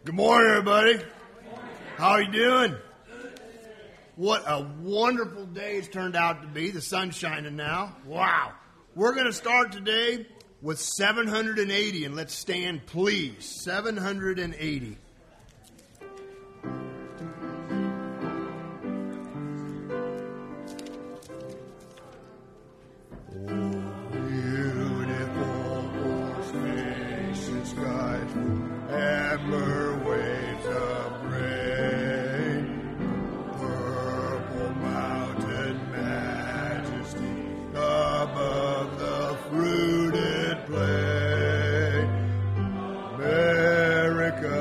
Good morning, everybody. How are you doing? What a wonderful day it's turned out to be. The sun's shining now. Wow. We're going to start today with 780, and let's stand, please. 780. Amber waves of rain, purple mountain majesty above the fruited plain. America,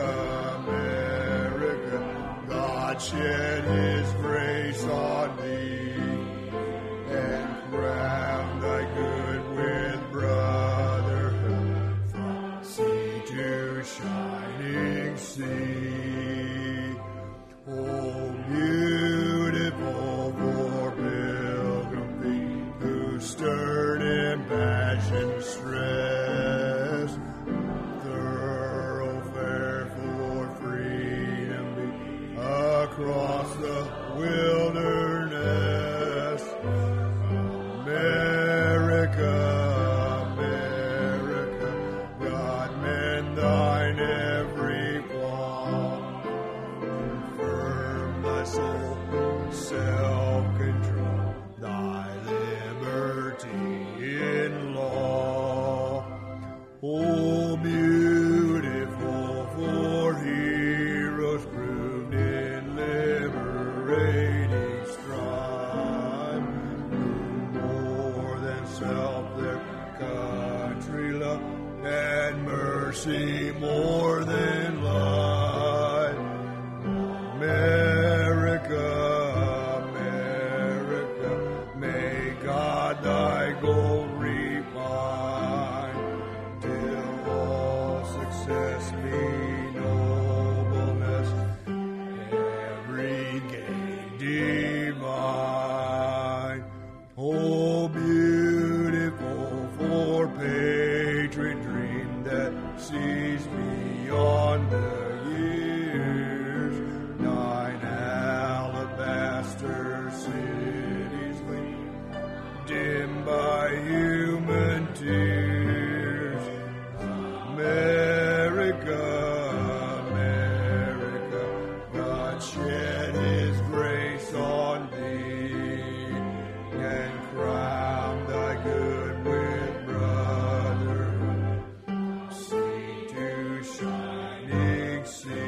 America, God shed His grace on thee and crowned thy good with brotherhood from sea to shining sea. Oh, beautiful for pilgrim feet who stirred in passion stress, thoroughfare for freedom be across the wilderness. America, America, God mend thine every flaw, confirm thy soul self-control, thy liberty in law. Oh, beautiful for heroes proved in liberating strife, who more than self their country love and mercy more than life. America, America, may God thy gold refine, till all success be nobleness, every gain divine. Oh, beautiful for patriot dream that sees beyond the years, nine alabaster cities gleam, dimmed by human tears. America, America, God shed His grace on thee and crown thy good with brotherhood, sea to shining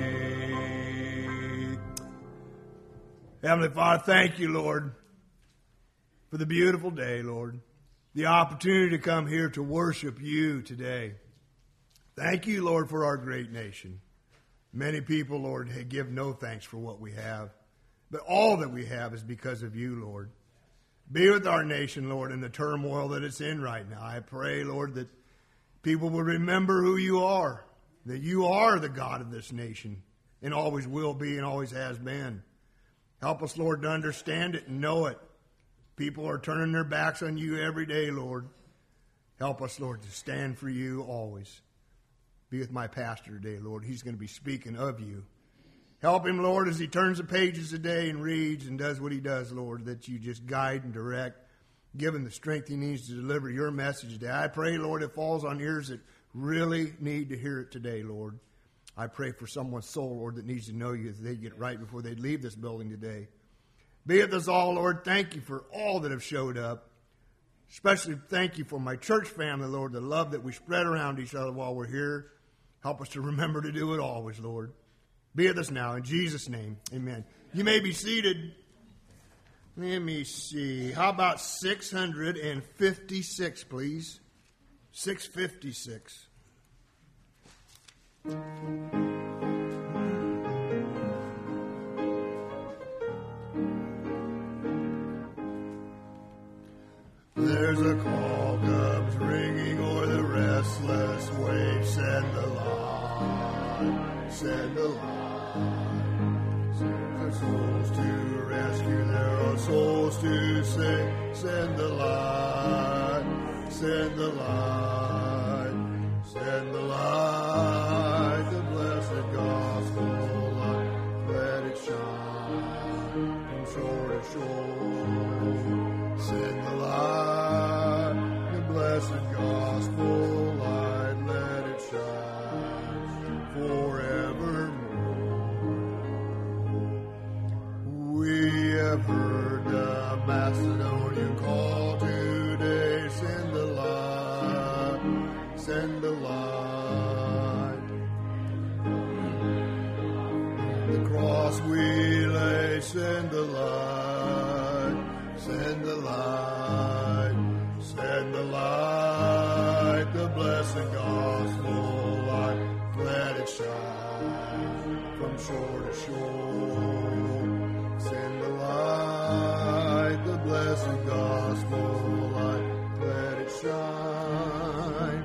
sea. Heavenly Father, thank you, Lord, for the beautiful day, Lord, the opportunity to come here to worship you today. Thank you, Lord, for our great nation. Many people, Lord, give no thanks for what we have, but all that we have is because of you, Lord. Be with our nation, Lord, in the turmoil that it's in right now. I pray, Lord, that people will remember who you are, that you are the God of this nation and always will be and always has been. Help us, Lord, to understand it and know it. People are turning their backs on you every day, Lord. Help us, Lord, to stand for you always. Be with my pastor today, Lord. He's going to be speaking of you. Help him, Lord, as he turns the pages today and reads and does what he does, Lord, that you just guide and direct. Give him the strength he needs to deliver your message today. I pray, Lord, it falls on ears that really need to hear it today, Lord. I pray for someone's soul, Lord, that needs to know you as they get right before they leave this building today. Be with us all, Lord. Thank you for all that have showed up. Especially thank you for my church family, Lord, the love that we spread around each other while we're here. Help us to remember to do it always, Lord. Be with us now. In Jesus' name, amen. You may be seated. Let me see. How about 656, please? 656. There's a call comes ringing o'er the restless waves. Send the line, send the line. Send our souls to rescue, there are souls to save. Send the line, send the line, send the line, the blessed God. send the light, send the light, send the light, the blessed gospel light, let it shine from shore to shore. Send the light, the blessed gospel light, let it shine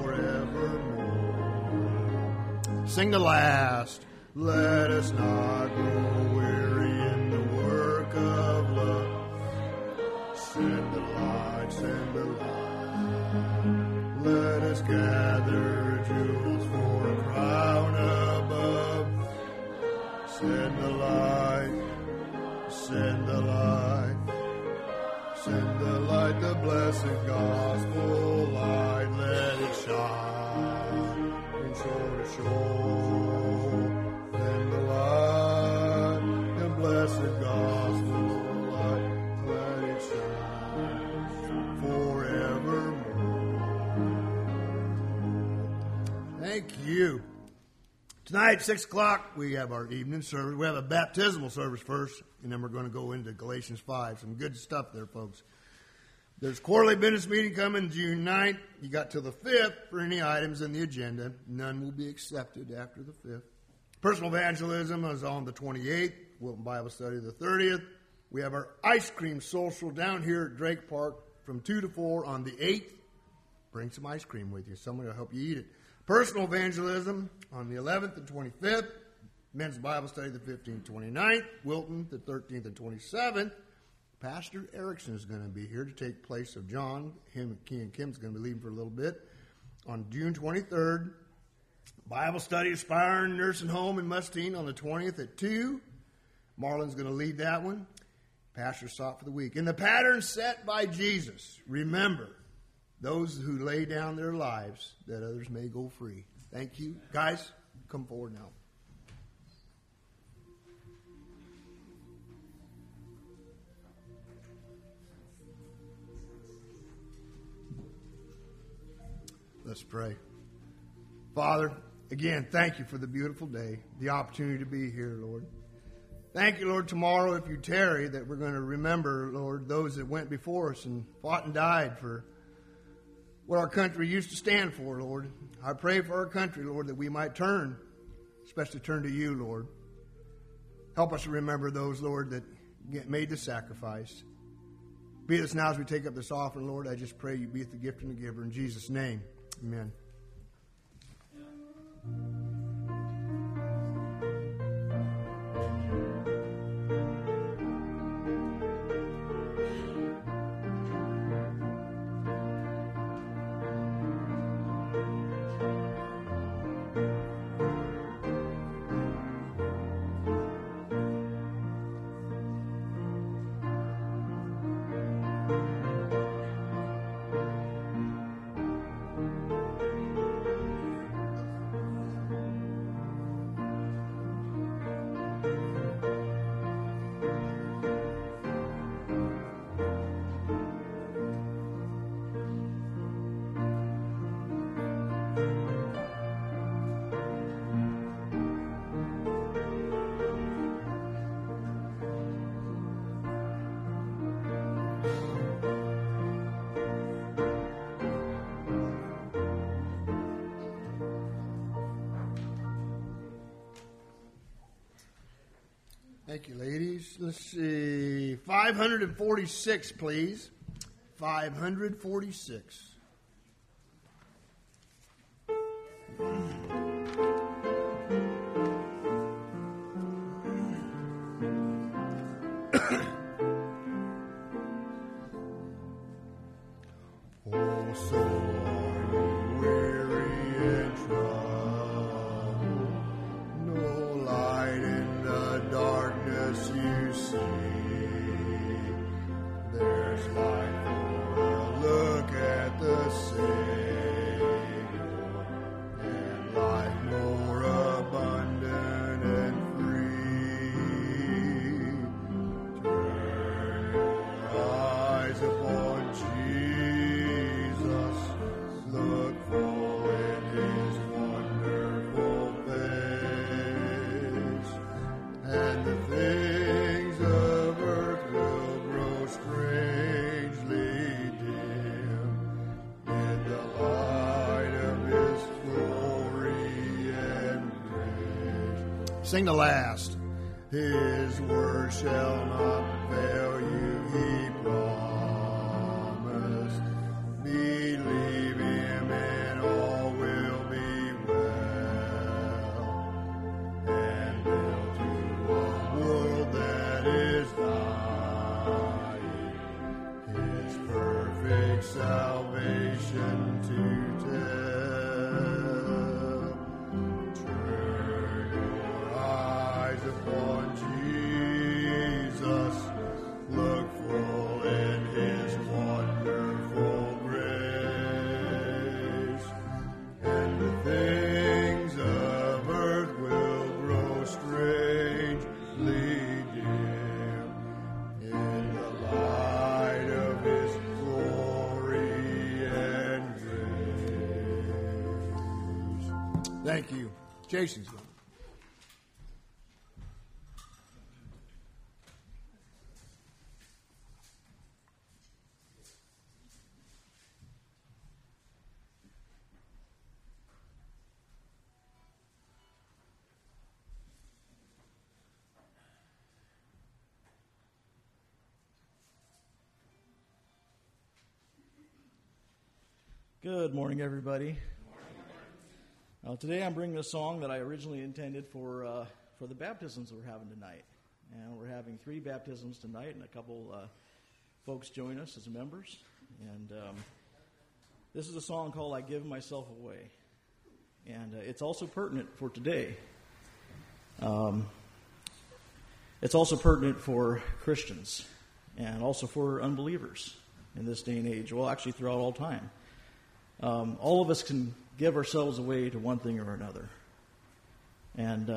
forevermore. Sing the last. Let us not grow weary in the work of love. Send the light, send the light. Let us gather jewels for a crown above. Send the light, send the light. Send the light, the blessed gospel light. Let it shine from shore to shore. Send the light, the blessed gospel light. Let it shine forevermore. Thank you. Tonight, 6 o'clock, we have our evening service. We have a baptismal service first, and then we're going to go into Galatians 5. Some good stuff there, folks. There's quarterly business meeting coming June 9th. You got till the 5th for any items in the agenda. None will be accepted after the 5th. Personal evangelism is on the 28th. Wilton Bible Study the 30th. We have our ice cream social down here at Drake Park from 2 to 4 on the 8th. Bring some ice cream with you. Somebody will help you eat it. Personal evangelism on the 11th and 25th. Men's Bible Study the 15th and 29th. Wilton the 13th and 27th. Pastor Erickson is going to be here to take place of John. King and Kim's going to be leaving for a little bit. On June 23rd, Bible Study Aspiring Nursing Home in Mustine on the 20th at 2. Marlon's going to lead that one. Pastor sought for the week. In the pattern set by Jesus, remember, those who lay down their lives that others may go free. Thank you. Guys, come forward now. Let's pray. Father, again, thank you for the beautiful day, the opportunity to be here, Lord. Thank you, Lord, tomorrow, if you tarry, that we're going to remember, Lord, those that went before us and fought and died for what our country used to stand for, Lord. I pray for our country, Lord, that we might turn, especially turn to you, Lord. Help us to remember those, Lord, that made the sacrifice. Be this now as we take up this offering, Lord. I just pray you be the gift and the giver. In Jesus' name, amen. Thank you, ladies. Let's see. 546, please. 546. Oh, so are you weary and troubled? No light in the darkness you see. There's light for a look at the Sing the last. His word shall not fail you, he promised. Believe him and all will be well. And build to a world that is thine, his perfect salvation to tell. Turn your eyes upon Jesus, look full in his wonderful grace, and the things of earth will grow strangely dim in the light of his glory and grace. Thank you. Jason's going. Good morning, everybody. Today I'm bringing a song that I originally intended for the baptisms that we're having tonight. And we're having 3 baptisms tonight, and a couple folks join us as members. And this is a song called I Give Myself Away. And it's also pertinent for today. It's also pertinent for Christians and also for unbelievers in this day and age. Well, actually throughout all time. All of us can give ourselves away to one thing or another. And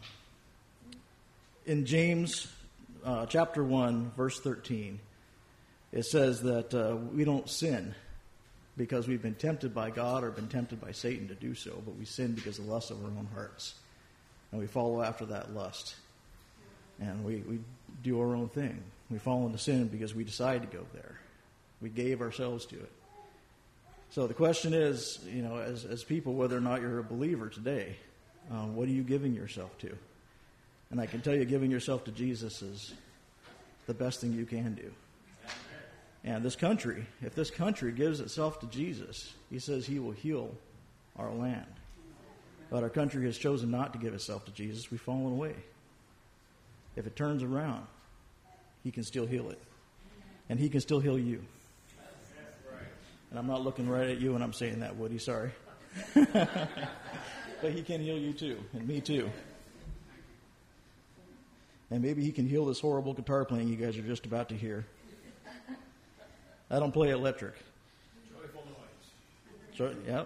in James chapter 1, verse 13, it says that we don't sin because we've been tempted by God or been tempted by Satan to do so, but we sin because of the lust of our own hearts. And we follow after that lust. And we do our own thing. We fall into sin because we decide to go there. We gave ourselves to it. So the question is, as people, whether or not you're a believer today, what are you giving yourself to? And I can tell you, giving yourself to Jesus is the best thing you can do. And this country, if this country gives itself to Jesus, he says he will heal our land. But our country has chosen not to give itself to Jesus. We've fallen away. If it turns around, he can still heal it. And he can still heal you. And I'm not looking right at you when I'm saying that, Woody, sorry. But he can heal you too, and me too. And maybe he can heal this horrible guitar playing you guys are just about to hear. I don't play electric. Joyful noise. Yep.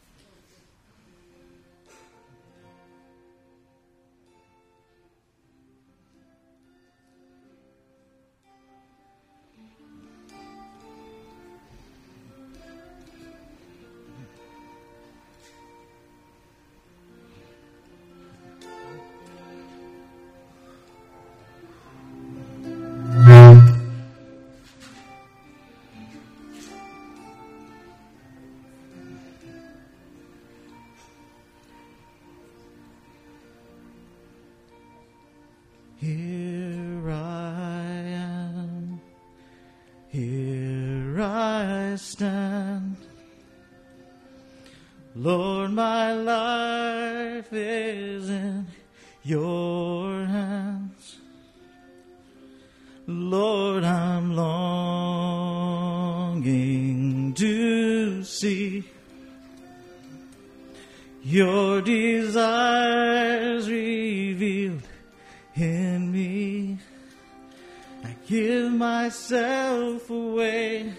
Here I am, here I stand. Lord, my life is in your hands. Lord, I'm longing to see your desires revealed in me. I give myself away.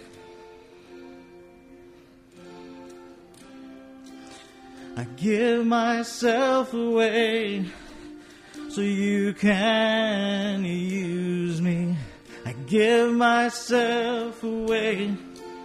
I give myself away so you can use me. I give myself away.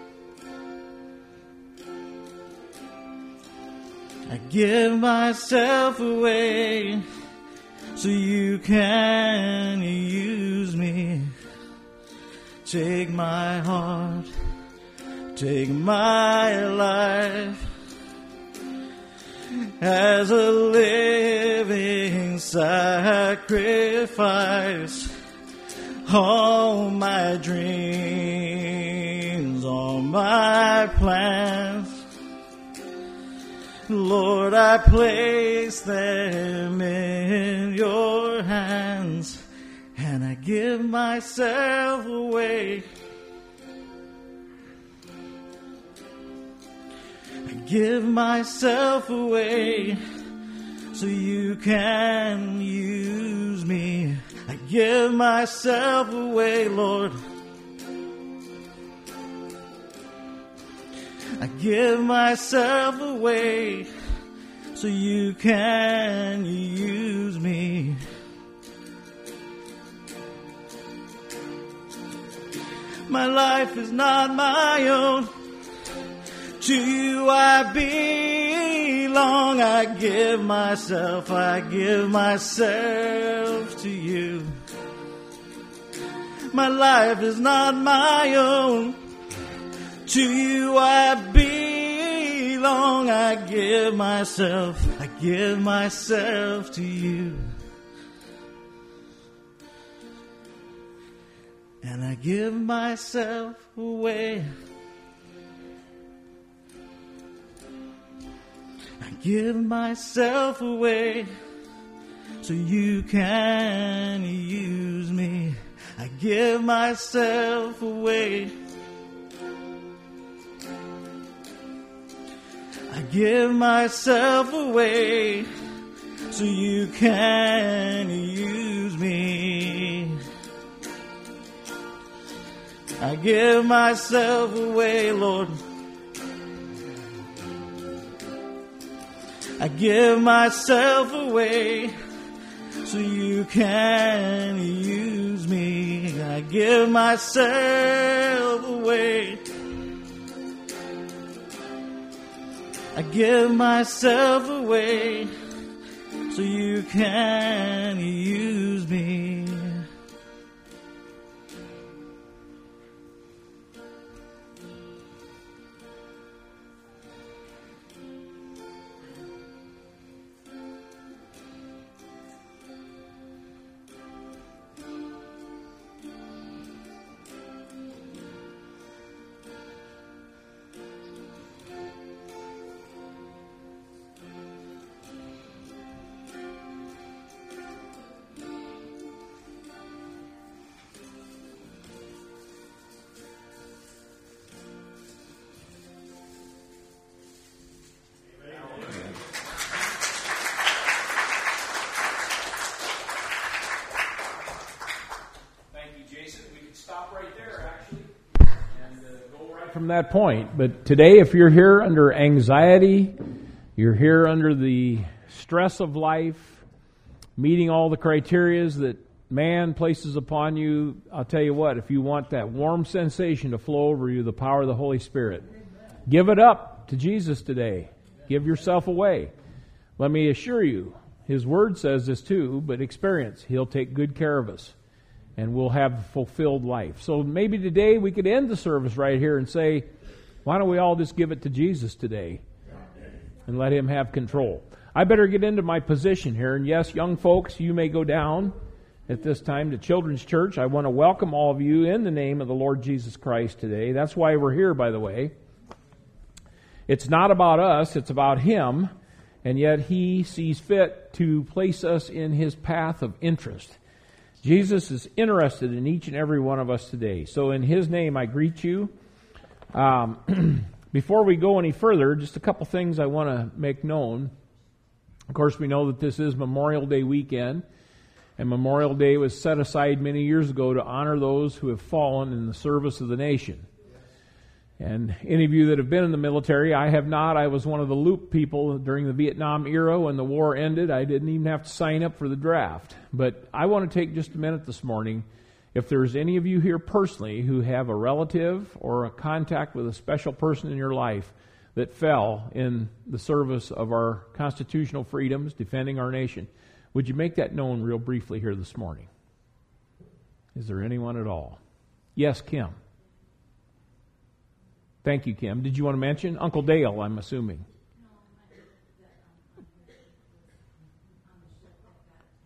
I give myself away so you can use me. Take my heart, take my life as a living and sacrifice all my dreams, all my plans. Lord, I place them in your hands, and I give myself away. I give myself away so you can use me. I give myself away, Lord. I give myself away so you can use me. My life is not my own. To you I belong. I give myself to you. My life is not my own. To you I belong. I give myself to you. And I give myself away. I give myself away so you can use me. I give myself away. I give myself away so you can use me. I give myself away, Lord. I give myself away so you can use me. I give myself away. I give myself away so you can use me. From that point. But today, if you're here under anxiety, you're here under the stress of life, meeting all the criterias that man places upon you, I'll tell you what, if you want that warm sensation to flow over you, the power of the Holy Spirit, give it up to Jesus today. Give yourself away. Let me assure you, His Word says this too, but experience, He'll take good care of us. And we'll have a fulfilled life. So maybe today we could end the service right here and say, why don't we all just give it to Jesus today and let Him have control? I better get into my position here. And yes, young folks, you may go down at this time to Children's Church. I want to welcome all of you in the name of the Lord Jesus Christ today. That's why we're here, by the way. It's not about us, it's about Him. And yet He sees fit to place us in His path of interest. Jesus is interested in each and every one of us today. So in His name, I greet you. Before we go any further, just a couple things I want to make known. Of course, we know that this is Memorial Day weekend, and Memorial Day was set aside many years ago to honor those who have fallen in the service of the nation. And any of you that have been in the military, I have not. I was one of the Loop people during the Vietnam era when the war ended. I didn't even have to sign up for the draft. But I want to take just a minute this morning. If there's any of you here personally who have a relative or a contact with a special person in your life that fell in the service of our constitutional freedoms, defending our nation, would you make that known real briefly here this morning? Is there anyone at all? Yes, Kim. Thank you, Kim. Did you want to mention? Uncle Dale, I'm assuming.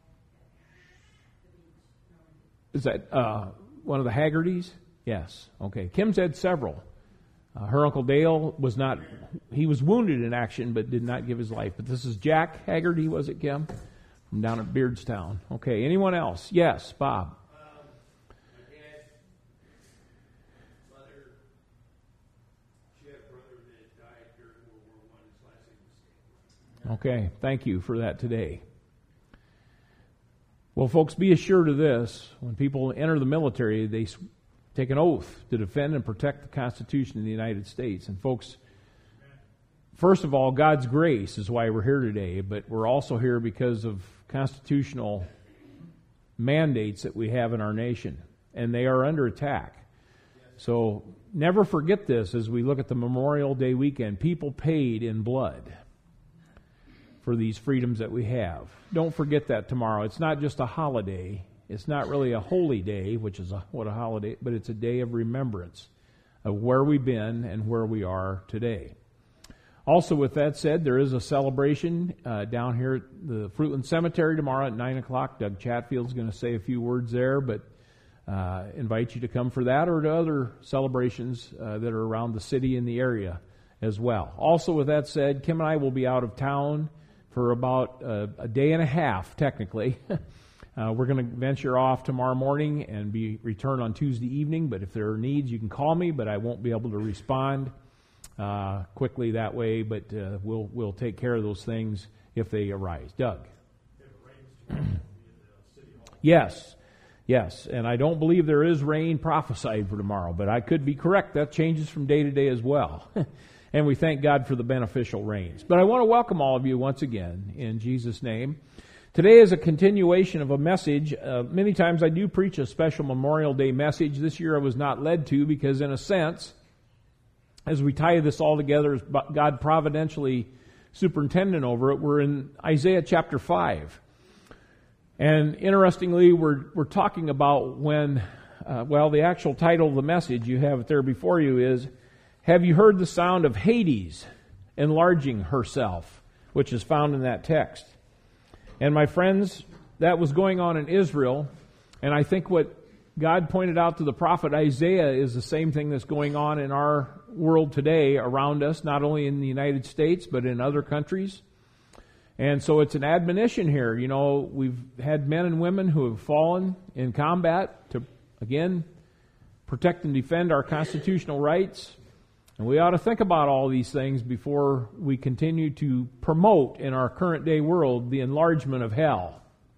Is that one of the Haggertys? Yes. Okay. Kim's had several. Her Uncle Dale he was wounded in action but did not give his life. But this is Jack Haggerty, was it, Kim? From down at Beardstown. Okay. Anyone else? Yes, Bob. My dad's mother, she had a brother that died during World War I. His last name was Stanley. Okay. Thank you for that today. Well, folks, be assured of this. When people enter the military, they take an oath to defend and protect the Constitution of the United States. And folks, first of all, God's grace is why we're here today, but we're also here because of constitutional mandates that we have in our nation, and they are under attack. So never forget this as we look at the Memorial Day weekend. People paid in blood for these freedoms that we have. Don't forget that tomorrow. It's not just a holiday. It's not really a holy day, which is what a holiday, but it's a day of remembrance of where we've been and where we are today. Also, with that said, there is a celebration down here at the Fruitland Cemetery tomorrow at 9 o'clock. Doug Chatfield's going to say a few words there, but invite you to come for that or to other celebrations that are around the city and the area as well. Also, with that said, Kim and I will be out of town for about a day and a half, technically. We're going to venture off tomorrow morning and return on Tuesday evening, but if there are needs, you can call me, but I won't be able to respond quickly that way, but we'll take care of those things if they arise. Doug? Yes, and I don't believe there is rain prophesied for tomorrow, but I could be correct. That changes from day to day as well. And we thank God for the beneficial rains. But I want to welcome all of you once again in Jesus' name. Today is a continuation of a message. Many times I do preach a special Memorial Day message. This year I was not led to because, in a sense, as we tie this all together, as God providentially superintendent over it, we're in Isaiah chapter 5. And interestingly, we're talking about when, the actual title of the message, you have it there before you, is, "Have you heard the sound of Hades enlarging herself?" which is found in that text. And my friends, that was going on in Israel, and I think what God pointed out to the prophet Isaiah is the same thing that's going on in our world today around us, not only in the United States, but in other countries. And so it's an admonition here. You know, we've had men and women who have fallen in combat to, again, protect and defend our constitutional rights. And we ought to think about all these things before we continue to promote in our current day world the enlargement of hell.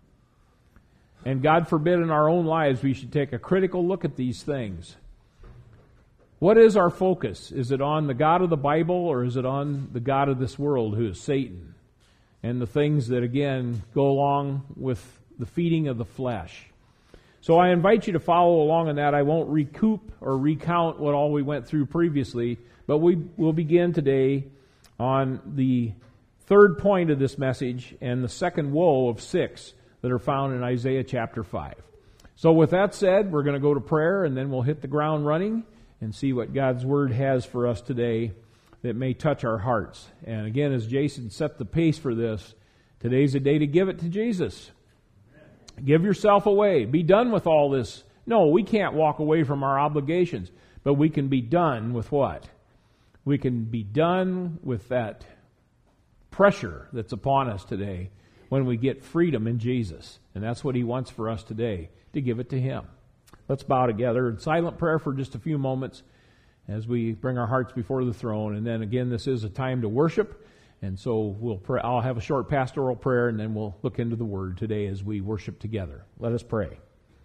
And God forbid in our own lives we should take a critical look at these things. What is our focus? Is it on the God of the Bible, or is it on the God of this world, who is Satan, and the things that, again, go along with the feeding of the flesh? So I invite you to follow along in that. I won't recoup or recount what all we went through previously, but we will begin today on the third point of this message and the second woe of 6 that are found in Isaiah chapter 5. So with that said, we're going to go to prayer, and then we'll hit the ground running and see what God's Word has for us today that may touch our hearts. And again, as Jason set the pace for this, today's a day to give it to Jesus. Give yourself away. Be done with all this. No, we can't walk away from our obligations, but we can be done with what? We can be done with that pressure that's upon us today when we get freedom in Jesus. And that's what He wants for us today, to give it to Him. Let's bow together in silent prayer for just a few moments as we bring our hearts before the throne. And then again, this is a time to worship. And so we'll pray. I'll have a short pastoral prayer, and then we'll look into the Word today as we worship together. Let us pray.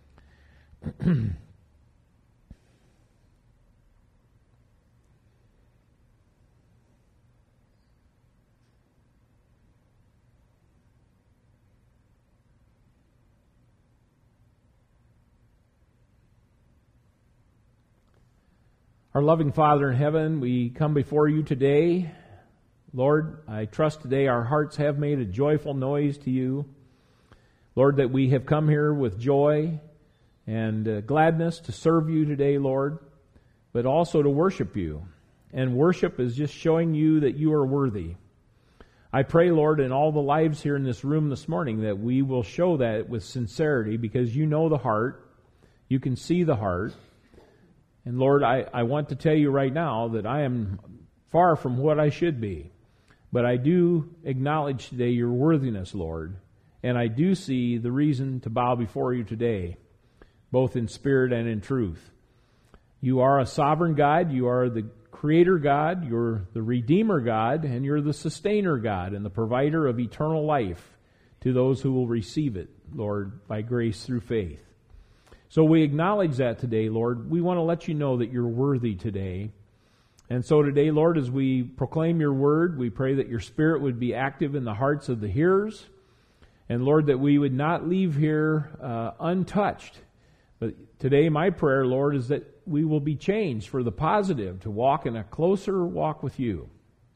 Our loving Father in heaven, we come before you today. Lord, I trust today our hearts have made a joyful noise to you. Lord, that we have come here with joy and gladness to serve you today, Lord, but also to worship you. And worship is just showing you that you are worthy. I pray, Lord, in all the lives here in this room this morning that we will show that with sincerity, because you know the heart. You can see the heart. And Lord, I want to tell you right now that I am far from what I should be. But I do acknowledge today your worthiness, Lord. And I do see the reason to bow before you today, both in spirit and in truth. You are a sovereign God. You are the Creator God. You're the Redeemer God. And you're the Sustainer God and the provider of eternal life to those who will receive it, Lord, by grace through faith. So we acknowledge that today, Lord. We want to let you know that you're worthy today. And so today, Lord, as we proclaim your word, we pray that your Spirit would be active in the hearts of the hearers. And Lord, that we would not leave here untouched. But today, my prayer, Lord, is that we will be changed for the positive, to walk in a closer walk with you.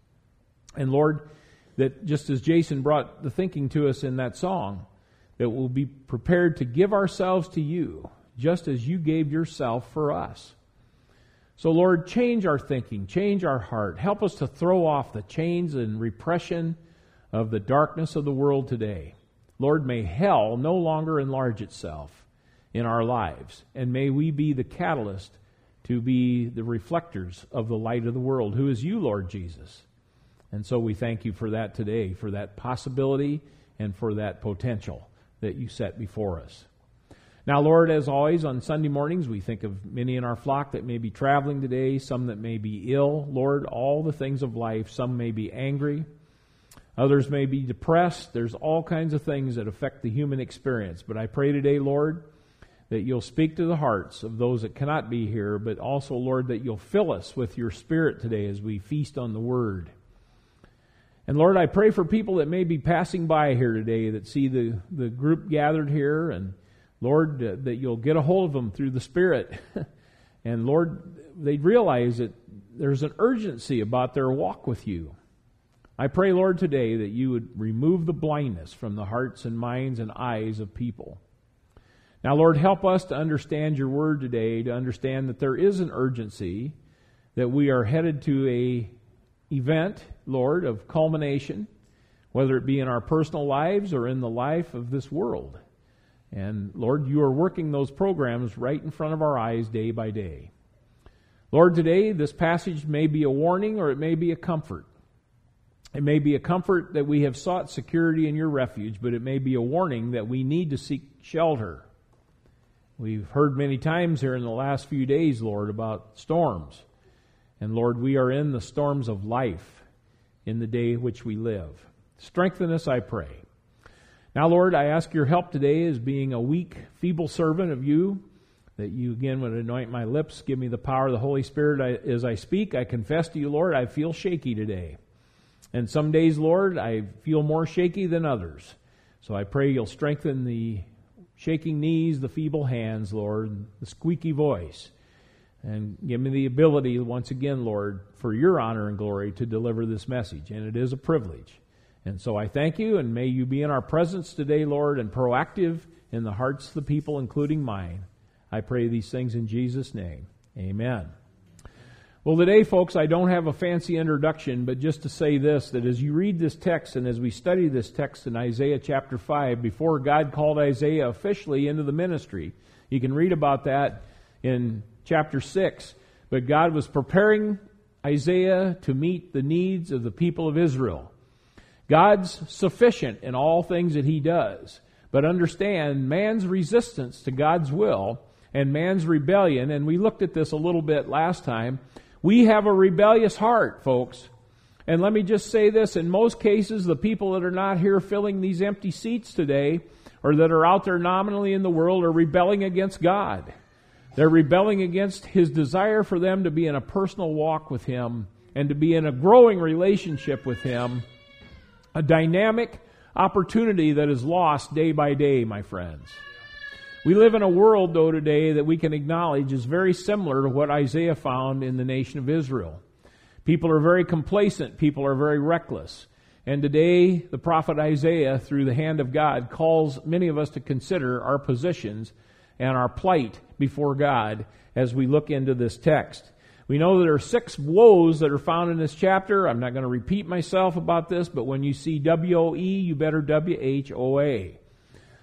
And Lord, that just as Jason brought the thinking to us in that song, that we'll be prepared to give ourselves to you, just as you gave yourself for us. So Lord, change our thinking, change our heart. Help us to throw off the chains and repression of the darkness of the world today. Lord, may hell no longer enlarge itself in our lives, and may we be the catalyst to be the reflectors of the light of the world, who is you, Lord Jesus. And so we thank you for that today, for that possibility and for that potential that you set before us. Now, Lord, as always, on Sunday mornings, we think of many in our flock that may be traveling today, some that may be ill. Lord, all the things of life, some may be angry, others may be depressed. There's all kinds of things that affect the human experience. But I pray today, Lord, that you'll speak to the hearts of those that cannot be here, but also, Lord, that you'll fill us with your Spirit today as we feast on the Word. And Lord, I pray for people that may be passing by here today that see the group gathered here, and Lord, that you'll get a hold of them through the Spirit. And Lord, they'd realize that there's an urgency about their walk with you. I pray, Lord, today that you would remove the blindness from the hearts and minds and eyes of people. Now, Lord, help us to understand your word today, to understand that there is an urgency, that we are headed to a event, Lord, of culmination, whether it be in our personal lives or in the life of this world. And Lord, you are working those programs right in front of our eyes day by day. Lord, today this passage may be a warning or it may be a comfort. It may be a comfort that we have sought security in your refuge, but it may be a warning that we need to seek shelter. We've heard many times here in the last few days, Lord, about storms. And Lord, we are in the storms of life in the day which we live. Strengthen us, I pray. Now, Lord, I ask your help today as being a weak, feeble servant of you, that you again would anoint my lips, give me the power of the Holy Spirit as I speak. I confess to you, Lord, I feel shaky today. And some days, Lord, I feel more shaky than others. So I pray you'll strengthen the shaking knees, the feeble hands, Lord, the squeaky voice. And give me the ability, once again, Lord, for your honor and glory to deliver this message. And it is a privilege. And so I thank you, and may you be in our presence today, Lord, and proactive in the hearts of the people, including mine. I pray these things in Jesus' name. Amen. Well, today, folks, I don't have a fancy introduction, but just to say this, that as you read this text and as we study this text in Isaiah chapter 5, before God called Isaiah officially into the ministry, you can read about that in chapter 6. But God was preparing Isaiah to meet the needs of the people of Israel. God's sufficient in all things that he does. But understand man's resistance to God's will and man's rebellion, and we looked at this a little bit last time. We have a rebellious heart, folks. And let me just say this, in most cases, the people that are not here filling these empty seats today, or that are out there nominally in the world, are rebelling against God. They're rebelling against his desire for them to be in a personal walk with him and to be in a growing relationship with him. A dynamic opportunity that is lost day by day, my friends. We live in a world, though, today that we can acknowledge is very similar to what Isaiah found in the nation of Israel. People are very complacent. People are very reckless. And today, the prophet Isaiah, through the hand of God, calls many of us to consider our positions and our plight before God as we look into this text. We know that there are 6 woes that are found in this chapter. I'm not going to repeat myself about this, but when you see W-O-E, you better W-H-O-A.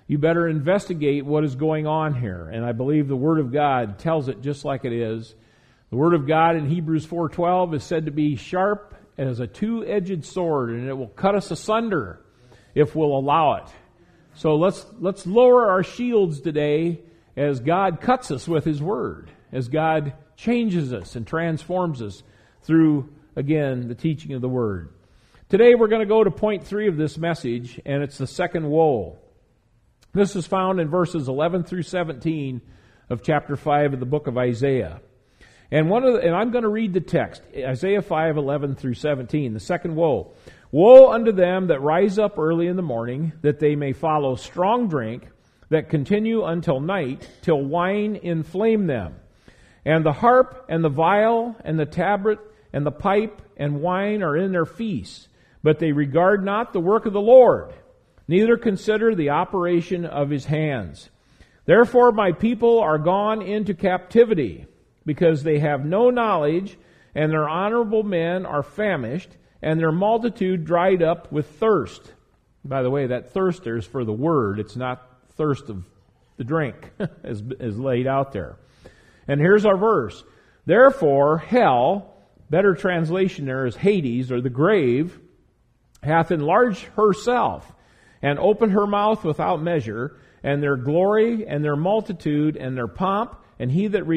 you better investigate what is going on here. And I believe the Word of God tells it just like it is. The Word of God in Hebrews 4:12 is said to be sharp as a two-edged sword, and it will cut us asunder if we'll allow it. So let's lower our shields today as God cuts us with His Word, as God changes us and transforms us through, again, the teaching of the Word. Today we're going to go to point 3 of this message, and it's the second woe. This is found in verses 11 through 17 of chapter 5 of the book of Isaiah. And I'm going to read the text, Isaiah 5:11 through 17, the second woe. Woe unto them that rise up early in the morning, that they may follow strong drink, that continue until night, till wine inflame them. And the harp and the viol and the tabret and the pipe and wine are in their feasts, but they regard not the work of the Lord, neither consider the operation of His hands. Therefore my people are gone into captivity, because they have no knowledge, and their honorable men are famished, and their multitude dried up with thirst. By the way, that thirst there is for the word. It's not thirst of the drink, as laid out there. And here's our verse. Therefore, hell, better translation there is Hades, or the grave, hath enlarged herself, and opened her mouth without measure, and their glory, and their multitude, and their pomp, and he that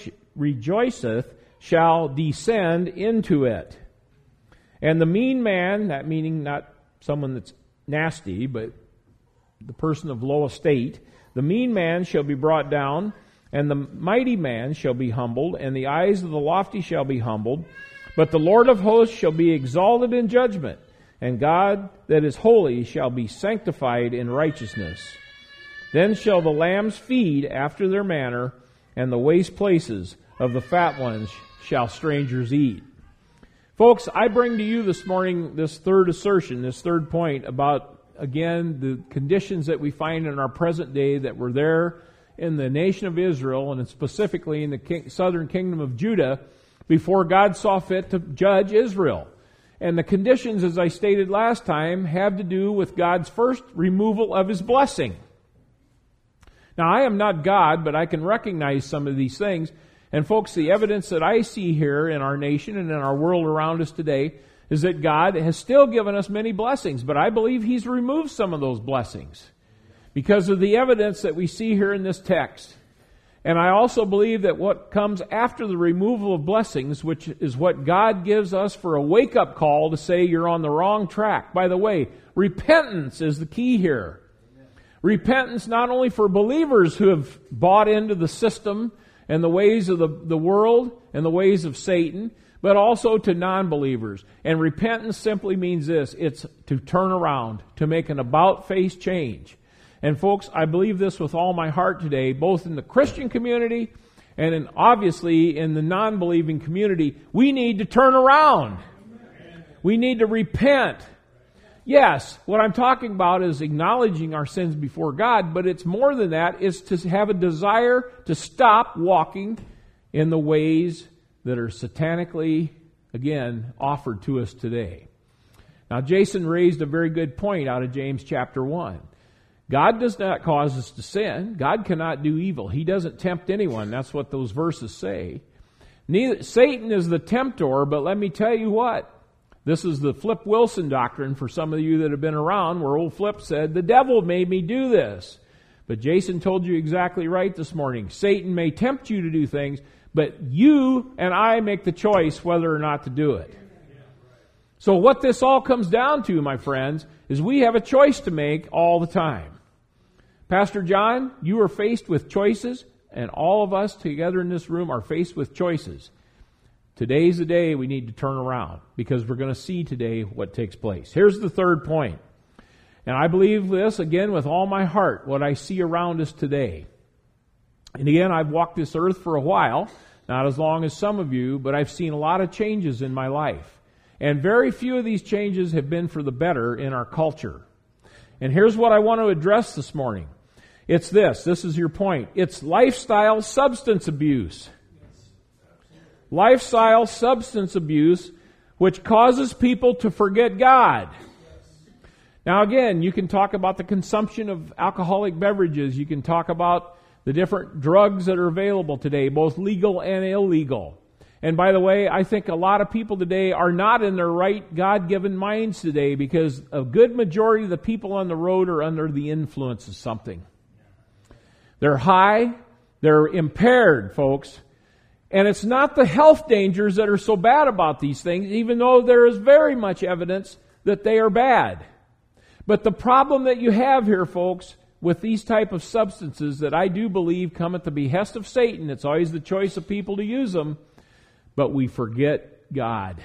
rejoiceth shall descend into it. And the mean man, that meaning not someone that's nasty, but the person of low estate, the mean man shall be brought down, and the mighty man shall be humbled, and the eyes of the lofty shall be humbled. But the Lord of hosts shall be exalted in judgment, and God that is holy shall be sanctified in righteousness. Then shall the lambs feed after their manner, and the waste places of the fat ones shall strangers eat. Folks, I bring to you this morning this third assertion, this third point about, again, the conditions that we find in our present day that were there in the nation of Israel, and specifically in the southern kingdom of Judah, before God saw fit to judge Israel. And the conditions, as I stated last time, have to do with God's first removal of His blessing. Now, I am not God, but I can recognize some of these things. And folks, the evidence that I see here in our nation and in our world around us today is that God has still given us many blessings, but I believe He's removed some of those blessings because of the evidence that we see here in this text. And I also believe that what comes after the removal of blessings, which is what God gives us for a wake-up call to say you're on the wrong track. By the way, repentance is the key here. Repentance not only for believers who have bought into the system and the ways of the world and the ways of Satan, but also to non-believers. And repentance simply means this: it's to turn around, to make an about-face change. And folks, I believe this with all my heart today, both in the Christian community and obviously in the non-believing community. We need to turn around. We need to repent. Yes, what I'm talking about is acknowledging our sins before God, but it's more than that. It's to have a desire to stop walking in the ways that are satanically, again, offered to us today. Now, Jason raised a very good point out of James chapter 1. God does not cause us to sin. God cannot do evil. He doesn't tempt anyone. That's what those verses say. Satan is the tempter, but let me tell you what. This is the Flip Wilson doctrine for some of you that have been around, where old Flip said, the devil made me do this. But Jason told you exactly right this morning. Satan may tempt you to do things, but you and I make the choice whether or not to do it. So what this all comes down to, my friends, is we have a choice to make all the time. Pastor John, you are faced with choices, and all of us together in this room are faced with choices. Today's the day we need to turn around, because we're going to see today what takes place. Here's the third point. And I believe this, again, with all my heart, what I see around us today. And again, I've walked this earth for a while, not as long as some of you, but I've seen a lot of changes in my life. And very few of these changes have been for the better in our culture. And here's what I want to address this morning. It's this. This is your point. It's lifestyle substance abuse. Lifestyle substance abuse, which causes people to forget God. Now again, you can talk about the consumption of alcoholic beverages. You can talk about the different drugs that are available today, both legal and illegal. And by the way, I think a lot of people today are not in their right God-given minds today because a good majority of the people on the road are under the influence of something. They're high, they're impaired, folks. And it's not the health dangers that are so bad about these things, even though there is very much evidence that they are bad. But the problem that you have here, folks, with these type of substances that I do believe come at the behest of Satan, it's always the choice of people to use them, but we forget God.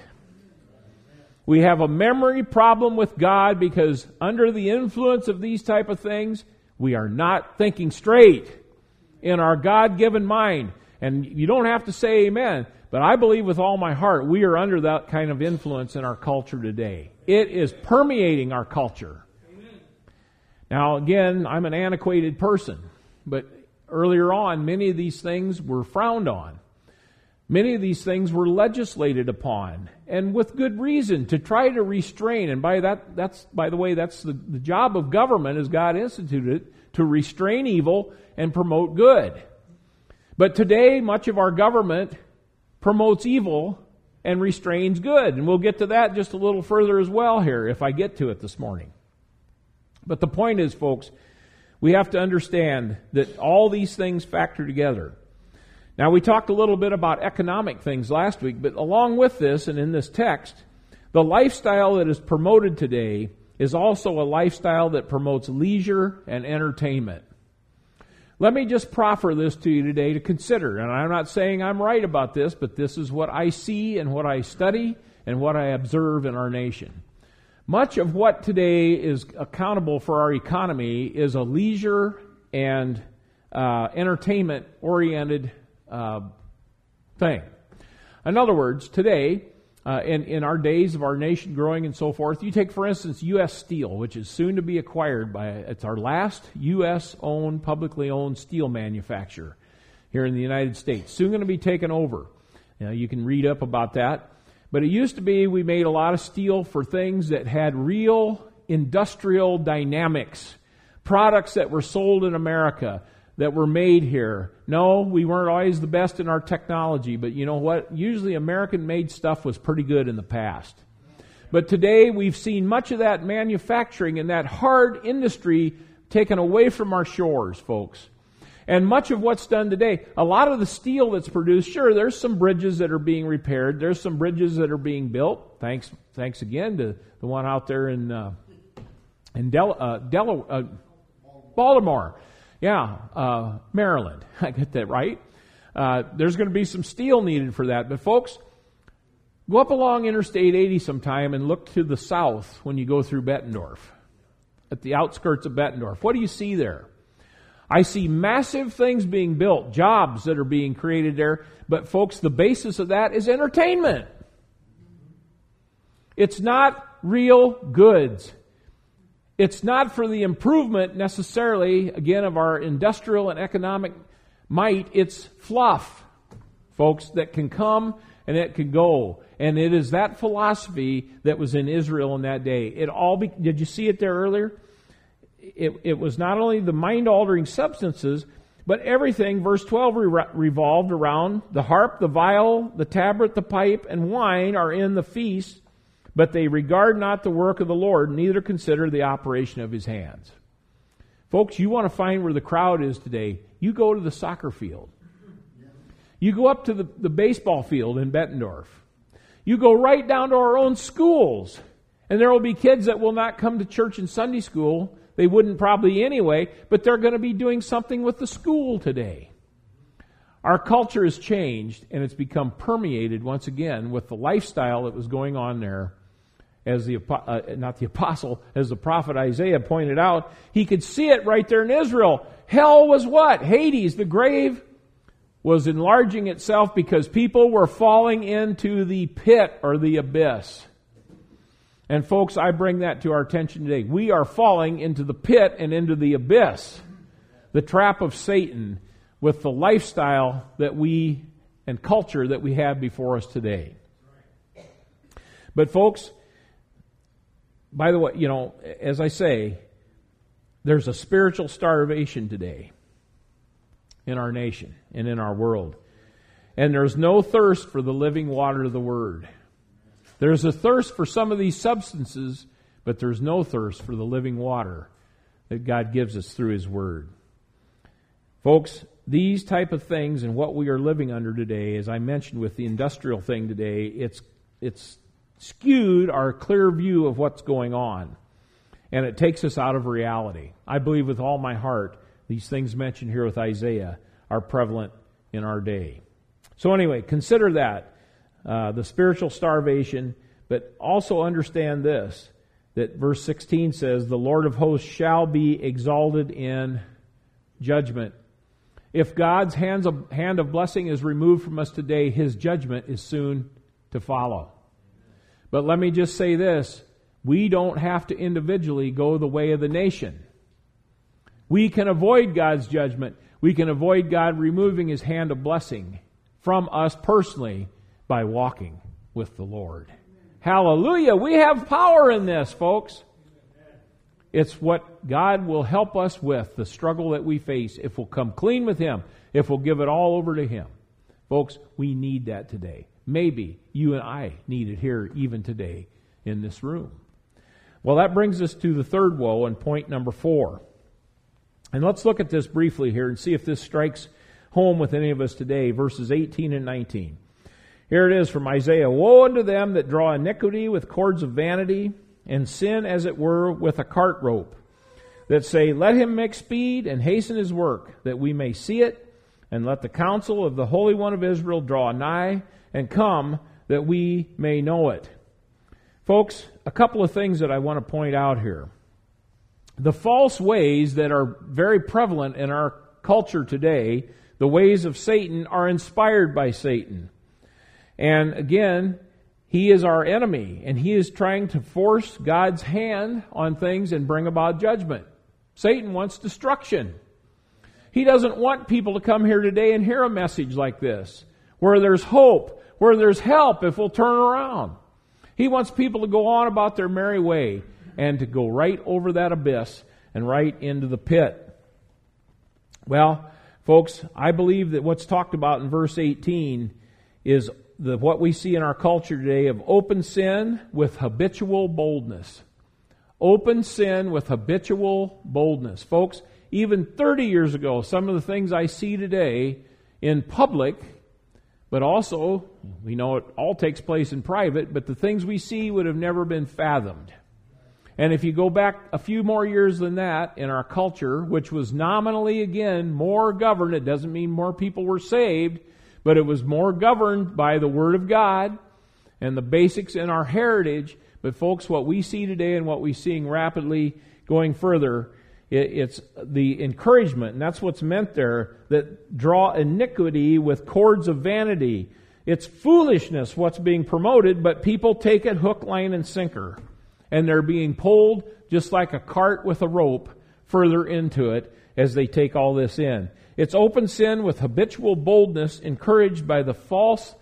We have a memory problem with God because under the influence of these type of things, we are not thinking straight in our God-given mind. And you don't have to say amen, but I believe with all my heart we are under that kind of influence in our culture today. It is permeating our culture. Amen. Now again, I'm an antiquated person, but earlier on many of these things were frowned on. Many of these things were legislated upon, and with good reason, to try to restrain. And by the way, that's the job of government as God instituted it, to restrain evil and promote good. But today, much of our government promotes evil and restrains good. And we'll get to that just a little further as well here, if I get to it this morning. But the point is, folks, we have to understand that all these things factor together. Now, we talked a little bit about economic things last week, but along with this and in this text, the lifestyle that is promoted today is also a lifestyle that promotes leisure and entertainment. Let me just proffer this to you today to consider, and I'm not saying I'm right about this, but this is what I see and what I study and what I observe in our nation. Much of what today is accountable for our economy is a leisure and entertainment-oriented thing. In other words, today, in our days of our nation growing and so forth, you take, for instance, U.S. Steel, which is soon to be acquired it's our last U.S.-owned, publicly owned steel manufacturer here in the United States. Soon going to be taken over. You can read up about that. But it used to be we made a lot of steel for things that had real industrial dynamics, products that were sold in America, that were made here. No, we weren't always the best in our technology, but you know what? Usually American-made stuff was pretty good in the past. But today we've seen much of that manufacturing and that hard industry taken away from our shores, folks. And much of what's done today, a lot of the steel that's produced, sure, there's some bridges that are being repaired. There's some bridges that are being built. Thanks again to the one out there in Baltimore. Yeah, Maryland. I get that right. There's going to be some steel needed for that. But folks, go up along Interstate 80 sometime and look to the south when you go through Bettendorf, at the outskirts of Bettendorf. What do you see there? I see massive things being built, jobs that are being created there. But folks, the basis of that is entertainment. It's not real goods. It's not for the improvement necessarily, again, of our industrial and economic might. It's fluff, folks, that can come and it can go. And it is that philosophy that was in Israel in that day. Did you see it there earlier? It was not only the mind-altering substances, but everything, verse 12, revolved around the harp, the viol, the tabret, the pipe, and wine are in the feast. But they regard not the work of the Lord, neither consider the operation of His hands. Folks, you want to find where the crowd is today, you go to the soccer field. You go up to the baseball field in Bettendorf. You go right down to our own schools. And there will be kids that will not come to church and Sunday school. They wouldn't probably anyway, but they're going to be doing something with the school today. Our culture has changed, and it's become permeated once again with the lifestyle that was going on there. As the prophet Isaiah pointed out, he could see it right there in Israel. Hell was what? Hades, the grave, was enlarging itself because people were falling into the pit or the abyss. And folks, I bring that to our attention today. We are falling into the pit and into the abyss, the trap of Satan, with the lifestyle that and culture that we have before us today. But folks, by the way, as I say, there's a spiritual starvation today in our nation and in our world. And there's no thirst for the living water of the Word. There's a thirst for some of these substances, but there's no thirst for the living water that God gives us through His Word. Folks, these type of things and what we are living under today, as I mentioned with the industrial thing today, it's skewed our clear view of what's going on. And it takes us out of reality. I believe with all my heart, these things mentioned here with Isaiah are prevalent in our day. So anyway, consider that, the spiritual starvation, but also understand this, that verse 16 says, the Lord of hosts shall be exalted in judgment. If God's hand of blessing is removed from us today, His judgment is soon to follow. But let me just say this, we don't have to individually go the way of the nation. We can avoid God's judgment. We can avoid God removing His hand of blessing from us personally by walking with the Lord. Hallelujah! We have power in this, folks. It's what God will help us with, the struggle that we face, if we'll come clean with Him, if we'll give it all over to Him. Folks, we need that today. Maybe you and I need it here even today in this room. Well, that brings us to the third woe and point number 4. And let's look at this briefly here and see if this strikes home with any of us today, verses 18 and 19. Here it is from Isaiah. Woe unto them that draw iniquity with cords of vanity, and sin, as it were, with a cart rope, that say, let him make speed and hasten his work, that we may see it, and let the counsel of the Holy One of Israel draw nigh, and come, that we may know it. Folks, a couple of things that I want to point out here. The false ways that are very prevalent in our culture today, the ways of Satan, are inspired by Satan. And again, he is our enemy, and he is trying to force God's hand on things and bring about judgment. Satan wants destruction. He doesn't want people to come here today and hear a message like this, where there's hope, where there's help if we'll turn around. He wants people to go on about their merry way and to go right over that abyss and right into the pit. Well, folks, I believe that what's talked about in verse 18 is what we see in our culture today of open sin with habitual boldness. Open sin with habitual boldness. Folks, even 30 years ago, some of the things I see today in public, but also, we know it all takes place in private, but the things we see would have never been fathomed. And if you go back a few more years than that in our culture, which was nominally, again, more governed, it doesn't mean more people were saved, but it was more governed by the Word of God and the basics in our heritage. But folks, what we see today and what we're seeing rapidly going further, it's the encouragement, and that's what's meant there, that draw iniquity with cords of vanity. It's foolishness what's being promoted, but people take it hook, line, and sinker. And they're being pulled just like a cart with a rope further into it as they take all this in. It's open sin with habitual boldness encouraged by the false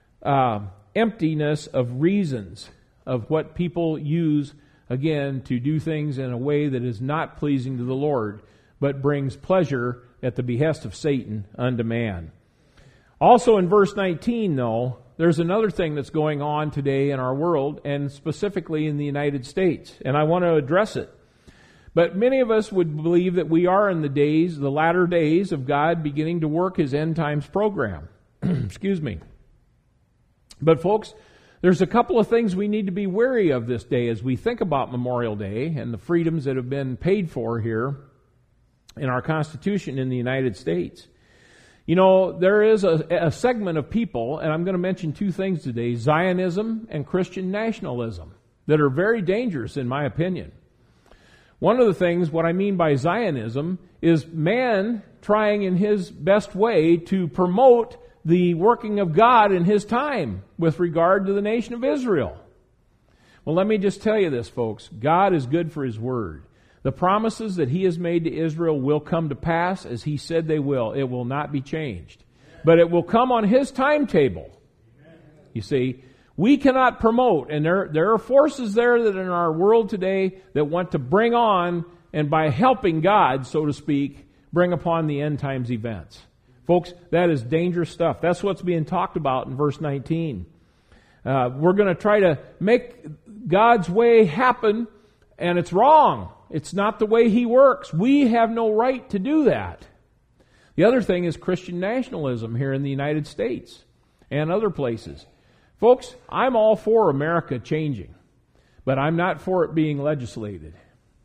emptiness of reasons of what people use, again, to do things in a way that is not pleasing to the Lord, but brings pleasure at the behest of Satan unto man. Also in verse 19, though, there's another thing that's going on today in our world, and specifically in the United States, and I want to address it. But many of us would believe that we are in the latter days of God beginning to work His end times program. Excuse me. But folks, there's a couple of things we need to be wary of this day as we think about Memorial Day and the freedoms that have been paid for here in our Constitution in the United States. You know, there is a segment of people, and I'm going to mention two things today, Zionism and Christian nationalism, that are very dangerous in my opinion. One of the things, what I mean by Zionism, is man trying in his best way to promote the working of God in His time with regard to the nation of Israel. Well, let me just tell you this, folks. God is good for His Word. The promises that He has made to Israel will come to pass as He said they will. It will not be changed. But it will come on His timetable. You see, We cannot promote, and there are forces there that in our world today that want to bring on, and by helping God, so to speak, bring upon the end times events. Folks, that is dangerous stuff. That's what's being talked about in verse 19. We're going to try to make God's way happen, and it's wrong. It's not the way He works. We have no right to do that. The other thing is Christian nationalism here in the United States and other places. Folks, I'm all for America changing, but I'm not for it being legislated.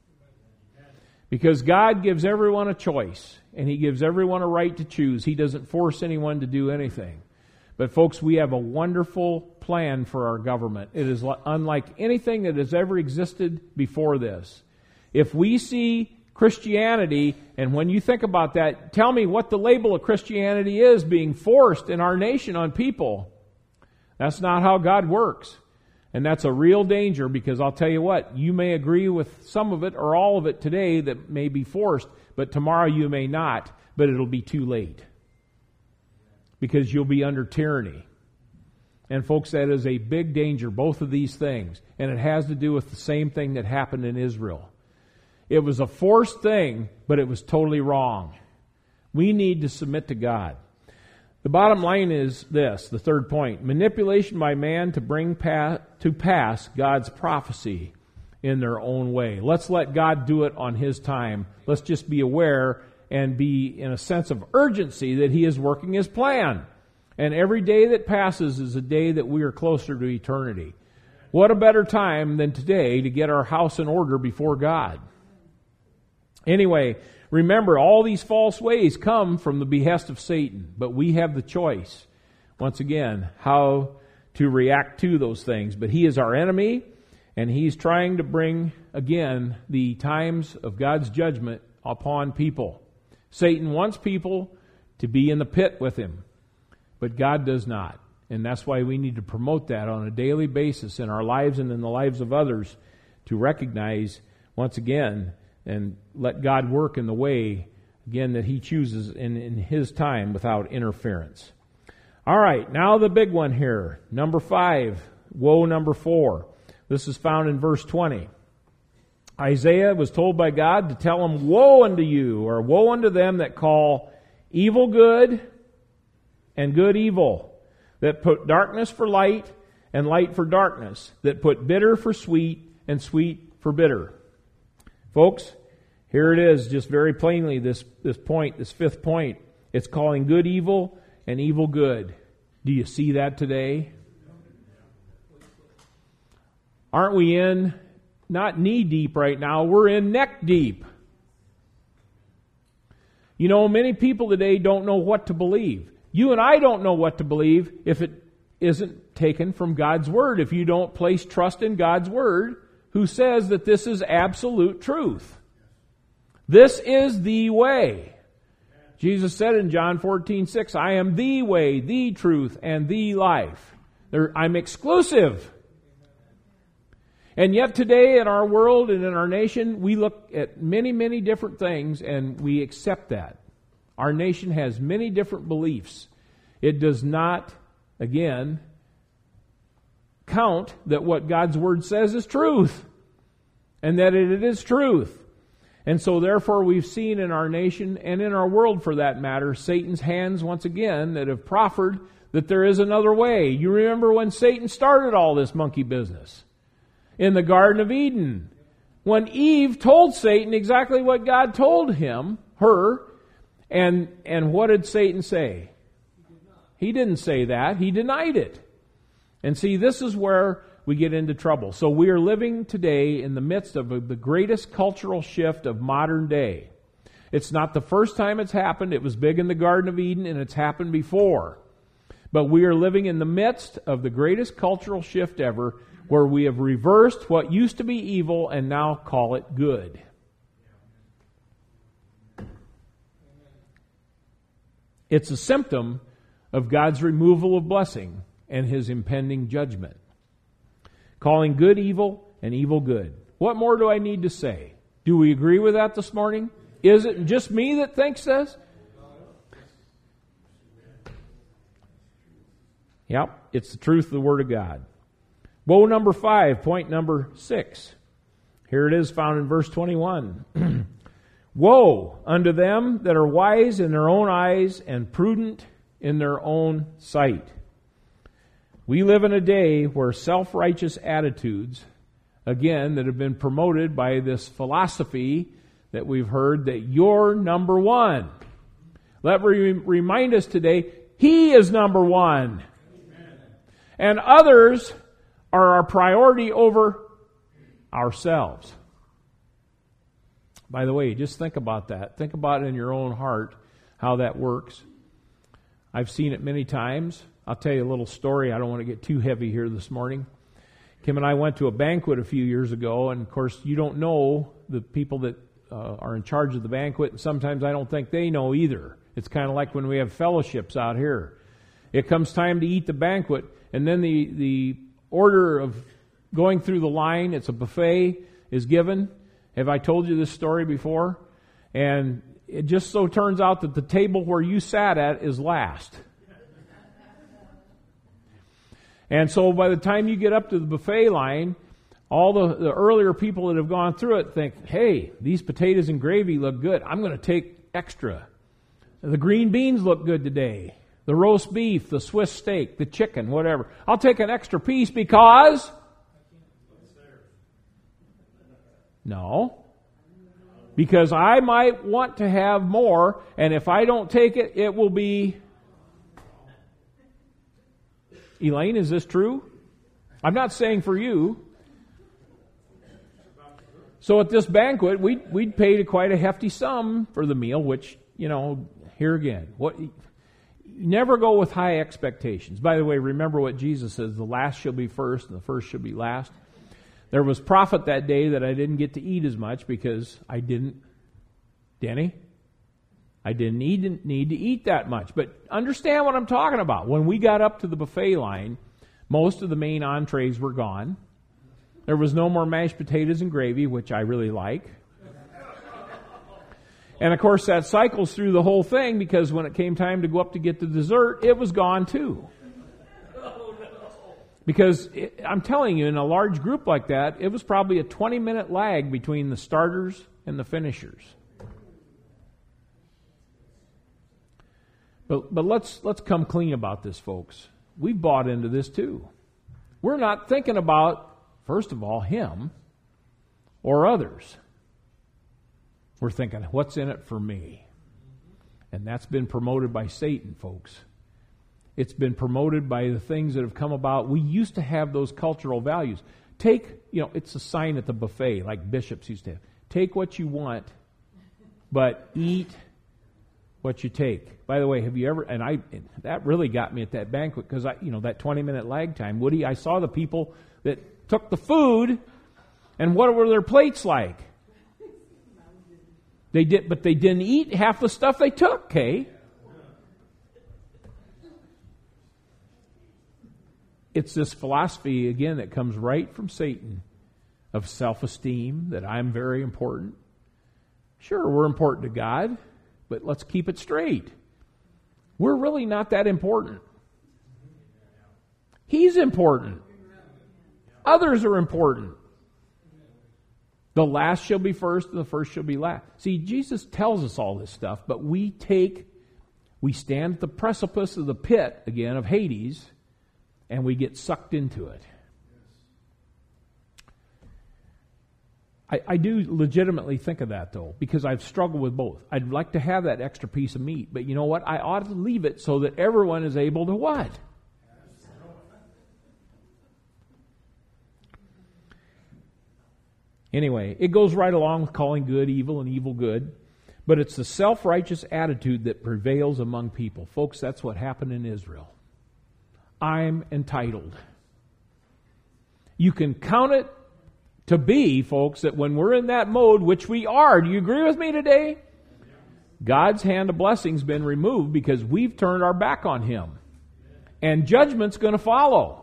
Because God gives everyone a choice, and He gives everyone a right to choose. He doesn't force anyone to do anything. But folks, we have a wonderful plan for our government. It is unlike anything that has ever existed before this. If we see Christianity, and when you think about that, tell me what the label of Christianity is being forced in our nation on people. That's not how God works. And that's a real danger, because I'll tell you what, you may agree with some of it or all of it today that may be forced, but tomorrow you may not, but it'll be too late. Because you'll be under tyranny. And folks, that is a big danger, both of these things. And it has to do with the same thing that happened in Israel. It was a forced thing, but it was totally wrong. We need to submit to God. The bottom line is this, the third point: manipulation by man to bring to pass God's prophecy in their own way. Let's let God do it on His time. Let's just be aware and be in a sense of urgency that He is working His plan. And every day that passes is a day that we are closer to eternity. What a better time than today to get our house in order before God. Anyway, remember, all these false ways come from the behest of Satan, but we have the choice, once again, how to react to those things. But he is our enemy, and he's trying to bring, again, the times of God's judgment upon people. Satan wants people to be in the pit with him, but God does not. And that's why we need to promote that on a daily basis in our lives and in the lives of others, to recognize, once again, and let God work in the way, again, that He chooses in His time without interference. All right, now the big one here. Number 5, woe number 4. This is found in verse 20. Isaiah was told by God to tell him, woe unto you, or woe unto them that call evil good and good evil, that put darkness for light and light for darkness, that put bitter for sweet and sweet for bitter. Folks, here it is, just very plainly, this point, this 5th point. It's calling good evil and evil good. Do you see that today? Aren't we in, not knee deep right now, we're in neck deep. You know, many people today don't know what to believe. You and I don't know what to believe if it isn't taken from God's Word, if you don't place trust in God's Word, who says that this is absolute truth. This is the way. Jesus said in John 14:6, I am the way, the truth, and the life. I'm exclusive. And yet today in our world and in our nation, we look at many, many different things and we accept that. Our nation has many different beliefs. It does not, again, count that what God's Word says is truth, and that it is truth. And so therefore we've seen in our nation, and in our world for that matter, Satan's hands once again that have proffered that there is another way. You remember when Satan started all this monkey business in the Garden of Eden, when Eve told Satan exactly what God told her, and what did Satan say? He didn't say that. He denied it. And see, this is where we get into trouble. So we are living today in the midst of the greatest cultural shift of modern day. It's not the first time it's happened. It was big in the Garden of Eden, and it's happened before. But we are living in the midst of the greatest cultural shift ever, where we have reversed what used to be evil and now call it good. It's a symptom of God's removal of blessing and His impending judgment. Calling good evil and evil good. What more do I need to say? Do we agree with that this morning? Is it just me that thinks this? Yep, it's the truth of the Word of God. Woe number 5, point number 6. Here it is found in verse 21. Woe unto them that are wise in their own eyes and prudent in their own sight. We live in a day where self-righteous attitudes, again, that have been promoted by this philosophy that we've heard that you're number one. Let me remind us today, He is number one. Amen. And others are our priority over ourselves. By the way, just think about that. Think about it in your own heart, how that works. I've seen it many times. I'll tell you a little story. I don't want to get too heavy here this morning. Kim and I went to a banquet a few years ago, and of course you don't know the people that are in charge of the banquet, and sometimes I don't think they know either. It's kind of like when we have fellowships out here. It comes time to eat the banquet, and then the order of going through the line, it's a buffet, is given. Have I told you this story before? And it just so turns out that the table where you sat at is last. And so by the time you get up to the buffet line, all the earlier people that have gone through it think, hey, these potatoes and gravy look good. I'm going to take extra. The green beans look good today. The roast beef, the Swiss steak, the chicken, whatever. I'll take an extra piece because... No. Because I might want to have more, and if I don't take it, it will be... Elaine, is this true? I'm not saying for you. So at this banquet, we'd paid quite a hefty sum for the meal, which, here again, never go with high expectations. By the way, remember what Jesus says, the last shall be first and the first shall be last. There was profit that day that I didn't get to eat as much because I didn't, Denny? I didn't need to eat that much. But understand what I'm talking about. When we got up to the buffet line, most of the main entrees were gone. There was no more mashed potatoes and gravy, which I really like. And of course that cycles through the whole thing because when it came time to go up to get the dessert, it was gone too. Because I'm telling you, in a large group like that, it was probably a 20-minute lag between the starters and the finishers. But let's come clean about this, folks. We bought into this too. We're not thinking about, first of all, Him or others. We're thinking, what's in it for me? And that's been promoted by Satan, folks. It's been promoted by the things that have come about. We used to have those cultural values. It's a sign at the buffet, like bishops used to have. Take what you want, but eat what you take. By the way, have you ever, that really got me at that banquet because that 20-minute lag time. Woody, I saw the people that took the food, and what were their plates like? They didn't eat half the stuff they took, okay? It's this philosophy, again, that comes right from Satan of self-esteem, that I'm very important. Sure, we're important to God, but let's keep it straight. We're really not that important. He's important. Others are important. The last shall be first and the first shall be last. See, Jesus tells us all this stuff, but we stand at the precipice of the pit, again, of Hades, and we get sucked into it. I do legitimately think of that, though, because I've struggled with both. I'd like to have that extra piece of meat, but you know what? I ought to leave it so that everyone is able to what? Anyway, it goes right along with calling good evil and evil good, but it's the self-righteous attitude that prevails among people. Folks, that's what happened in Israel. I'm entitled. You can count it to be, folks, that when we're in that mode, which we are, do you agree with me today? God's hand of blessing's been removed because we've turned our back on Him. And judgment's going to follow.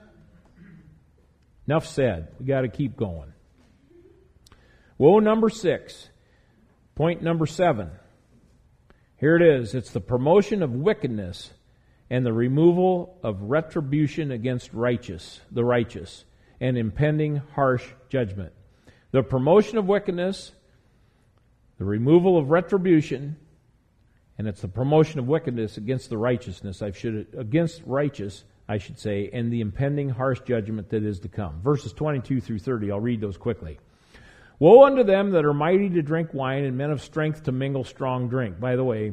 Enough said. We got to keep going. Woe number 6. Point number 7. Here it is. It's the promotion of wickedness and the removal of retribution against the righteous. and impending harsh judgment. The promotion of wickedness, the removal of retribution, and it's the promotion of wickedness against the righteousness, against righteous, I should say, and the impending harsh judgment that is to come. Verses 22 through 30, I'll read those quickly. Woe unto them that are mighty to drink wine and men of strength to mingle strong drink. By the way,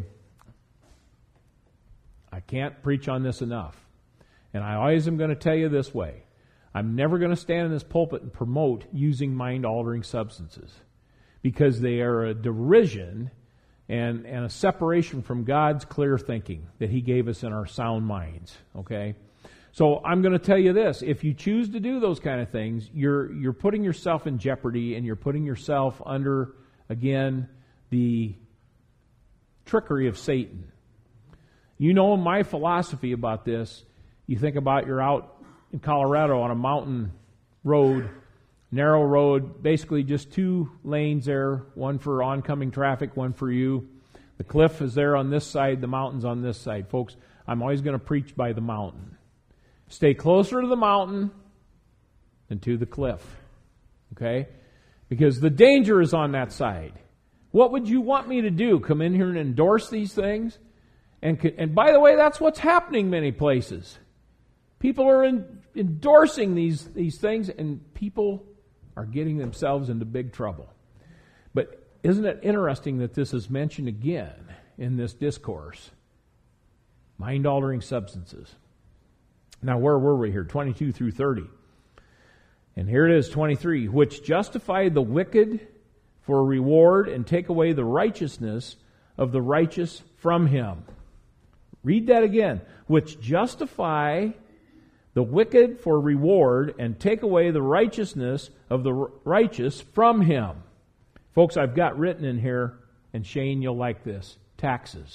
I can't preach on this enough. And I always am going to tell you this way. I'm never going to stand in this pulpit and promote using mind-altering substances, because they are a derision and a separation from God's clear thinking that He gave us in our sound minds. Okay? So I'm going to tell you this. If you choose to do those kind of things, you're putting yourself in jeopardy, and you're putting yourself under, again, the trickery of Satan. You know my philosophy about this. You think about you're out in Colorado on a mountain road, narrow road, basically just 2 lanes there, one for oncoming traffic, one for you. The cliff is there on this side, the mountain's on this side. Folks, I'm always going to preach by the mountain. Stay closer to the mountain than to the cliff. Okay? Because the danger is on that side. What would you want me to do? Come in here and endorse these things? And by the way, that's what's happening many places. People are endorsing these things, and people are getting themselves into big trouble. But isn't it interesting that this is mentioned again in this discourse? Mind-altering substances. Now, where were we here? 22 through 30. And here it is, 23. Which justify the wicked for reward and take away the righteousness of the righteous from him. Read that again. Which justify the wicked for reward and take away the righteousness of the righteous from him. Folks, I've got written in here, and Shane, you'll like this, taxes.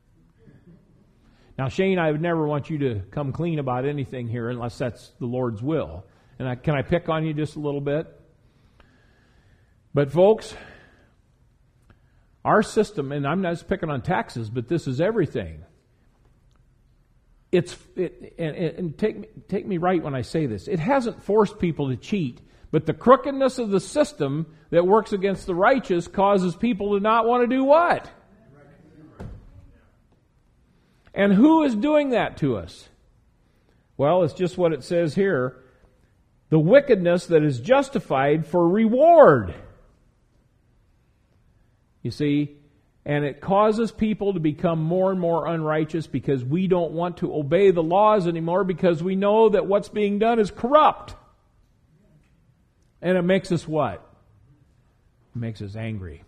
Now, Shane, I would never want you to come clean about anything here unless that's the Lord's will. And can I pick on you just a little bit? But folks, our system, and I'm not just picking on taxes, but this is everything. And take me right when I say this. It hasn't forced people to cheat, but the crookedness of the system that works against the righteous causes people to not want to do what? And who is doing that to us? Well, it's just what it says here. The wickedness that is justified for reward. You see, and it causes people to become more and more unrighteous because we don't want to obey the laws anymore because we know that what's being done is corrupt. And it makes us what? It makes us angry.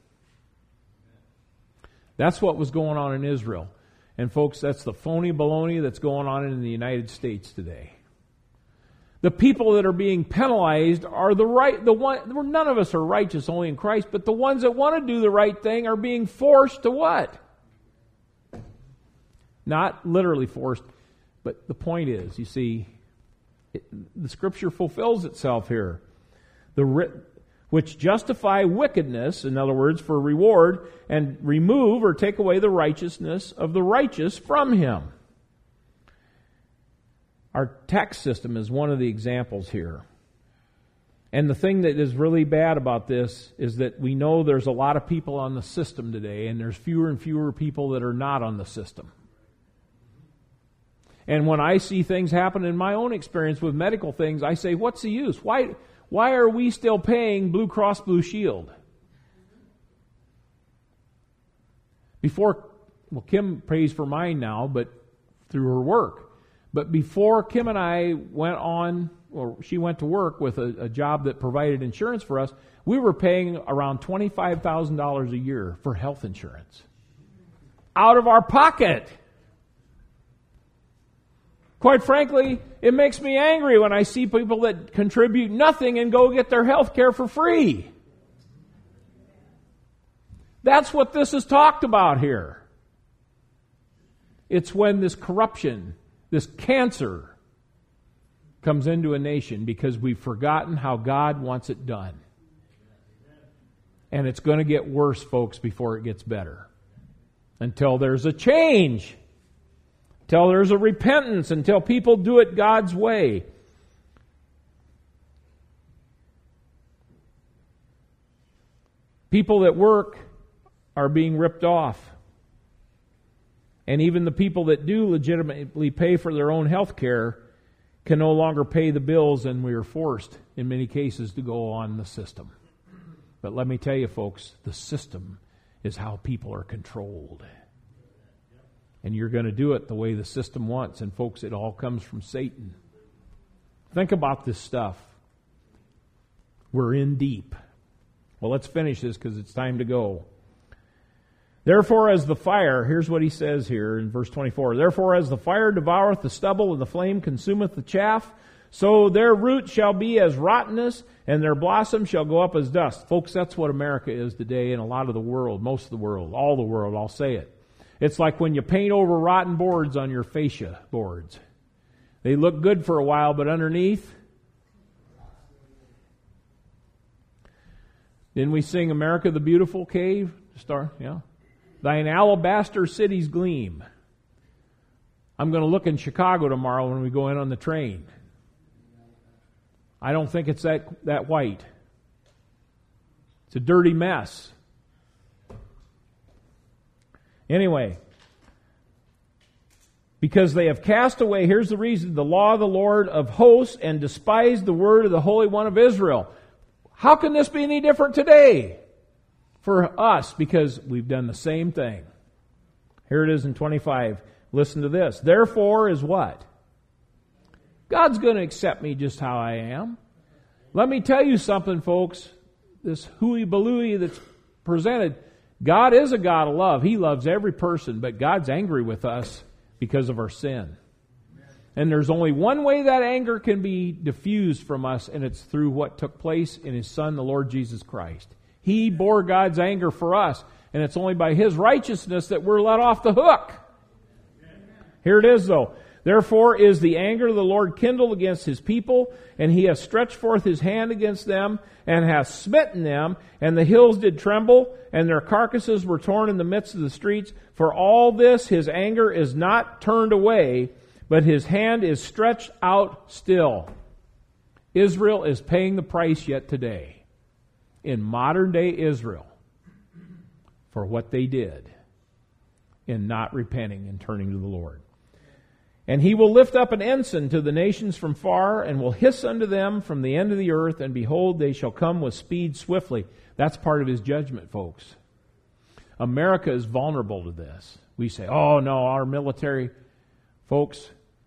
That's what was going on in Israel. And folks, that's the phony baloney that's going on in the United States today. The people that are being penalized are none of us are righteous only in Christ, but the ones that want to do the right thing are being forced to what? Not literally forced, but the point is, you see, the Scripture fulfills itself here. Which justify wickedness, in other words, for reward, and remove or take away the righteousness of the righteous from him. Our tax system is one of the examples here. And the thing that is really bad about this is that we know there's a lot of people on the system today, and there's fewer and fewer people that are not on the system. And when I see things happen in my own experience with medical things, I say, what's the use? Why are we still paying Blue Cross Blue Shield? Kim pays for mine now, but through her work. But before Kim and I went on, or she went to work with a job that provided insurance for us, we were paying around $25,000 a year for health insurance. Out of our pocket. Quite frankly, it makes me angry when I see people that contribute nothing and go get their health care for free. That's what this is talked about here. It's when this corruption, this cancer, comes into a nation because we've forgotten how God wants it done. And it's going to get worse, folks, before it gets better. Until there's a change. Until there's a repentance. Until people do it God's way. People that work are being ripped off. And even the people that do legitimately pay for their own health care can no longer pay the bills, and we are forced, in many cases, to go on the system. But let me tell you, folks, the system is how people are controlled. And you're going to do it the way the system wants. And folks, it all comes from Satan. Think about this stuff. We're in deep. Well, let's finish this because it's time to go. Therefore, as the fire, here's what he says here in verse 24. Therefore, as the fire devoureth the stubble and the flame consumeth the chaff, so their root shall be as rottenness and their blossom shall go up as dust. Folks, that's what America is today and a lot of the world, most of the world, all the world, I'll say it. It's like when you paint over rotten boards on your fascia boards. They look good for a while, but underneath, didn't we sing America the Beautiful Cave? Star, yeah. Thine alabaster cities gleam. I'm going to look in Chicago tomorrow when we go in on the train. I don't think it's that white. It's a dirty mess. Anyway, because they have cast away, here's the reason, the law of the Lord of hosts and despised the word of the Holy One of Israel. How can this be any different today for us? Because we've done the same thing. Here it is in 25. Listen to this. Therefore is what? God's going to accept me just how I am. Let me tell you something, folks. This hooey-balooey that's presented, God is a God of love. He loves every person, but God's angry with us because of our sin. And there's only one way that anger can be diffused from us, and it's through what took place in His Son, the Lord Jesus Christ. He bore God's anger for us, and it's only by His righteousness that we're let off the hook. Here it is, though. Therefore is the anger of the Lord kindled against His people, and He hath stretched forth His hand against them, and hath smitten them, and the hills did tremble, and their carcasses were torn in the midst of the streets. For all this His anger is not turned away, but His hand is stretched out still. Israel is paying the price yet today, in modern day Israel, for what they did in not repenting and turning to the Lord. And He will lift up an ensign to the nations from far, and will hiss unto them from the end of the earth, and behold, they shall come with speed swiftly. That's part of His judgment, folks. America is vulnerable to this. We say, oh no, our military. Folks,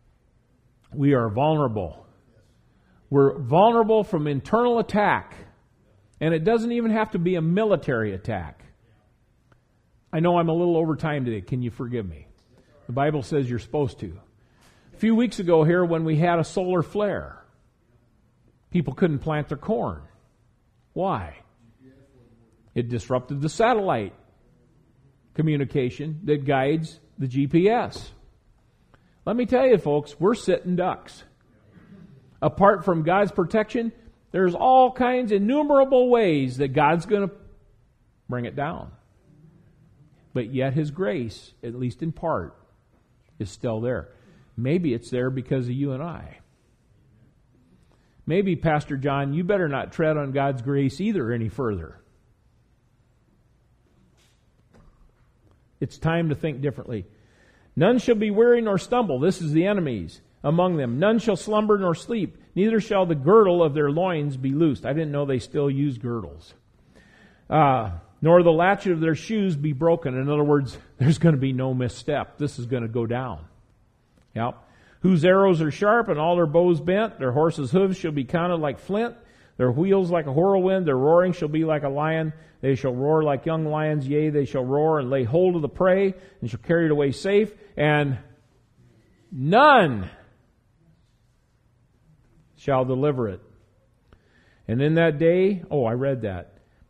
we are vulnerable. We're vulnerable from internal attack. And it doesn't even have to be a military attack. I know I'm a little over time today. Can you forgive me? The Bible says you're supposed to. A few weeks ago here when we had a solar flare, people couldn't plant their corn. Why? It disrupted the satellite communication that guides the GPS. Let me tell you, folks, we're sitting ducks. Apart from God's protection, there's all kinds, innumerable ways that God's going to bring it down. But yet His grace, at least in part, is still there. Maybe it's there because of you and I. Maybe, Pastor John, you better not tread on God's grace either any further. It's time to think differently. None shall be weary nor stumble. This is the enemies among them. None shall slumber nor sleep. Neither shall the girdle of their loins be loosed. I didn't know they still use girdles. Nor the latchet of their shoes be broken. In other words, there's going to be no misstep. This is going to go down. Yep. Whose arrows are sharp and all their bows bent. Their horses' hooves shall be counted like flint. Their wheels like a whirlwind. Their roaring shall be like a lion. They shall roar like young lions. Yea, they shall roar and lay hold of the prey and shall carry it away safe. And none shall deliver it. And in that day, I read that.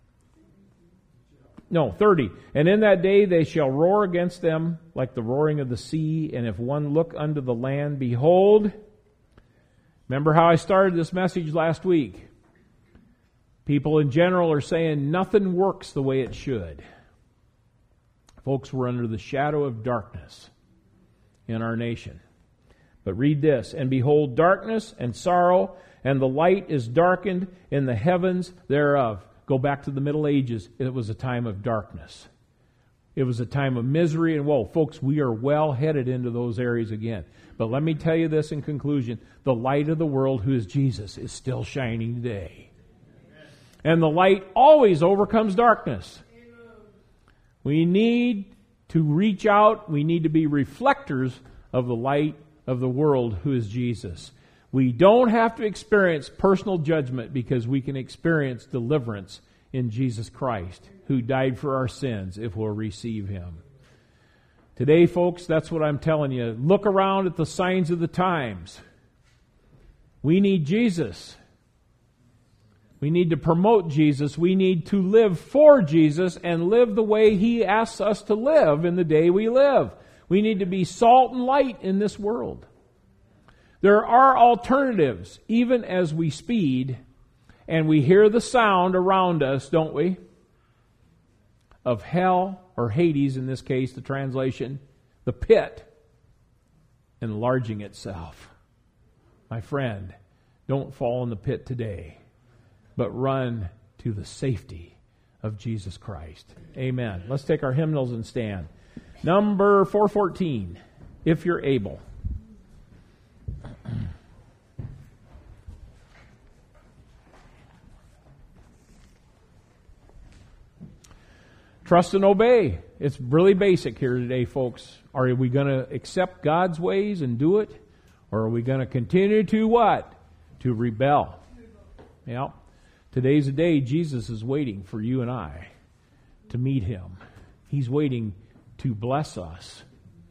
30. And in that day they shall roar against them like the roaring of the sea. And if one look unto the land, behold. Remember how I started this message last week? People in general are saying nothing works the way it should. Folks, we're under the shadow of darkness in our nation. But read this. And behold, darkness and sorrow, and the light is darkened in the heavens thereof. Go back to the Middle Ages. It was a time of darkness. It was a time of misery and woe. Folks, we are well headed into those areas again. But let me tell you this in conclusion. The light of the world, who is Jesus, is still shining today. And the light always overcomes darkness. We need to reach out. We need to be reflectors of the light of the world, who is Jesus. We don't have to experience personal judgment because we can experience deliverance in Jesus Christ, who died for our sins if we'll receive Him. Today, folks, that's what I'm telling you. Look around at the signs of the times. We need Jesus. We need to promote Jesus. We need to live for Jesus and live the way He asks us to live in the day we live. We need to be salt and light in this world. There are alternatives, even as we speed and we hear the sound around us, don't we? Of hell, or Hades in this case, the translation, the pit, enlarging itself. My friend, don't fall in the pit today, but run to the safety of Jesus Christ. Amen. Let's take our hymnals and stand. Number 414, if you're able. Trust and obey. It's really basic here today, folks. Are we going to accept God's ways and do it? Or are we going to continue to what? To rebel. Yeah. Today's the day Jesus is waiting for you and I to meet Him. He's waiting to bless us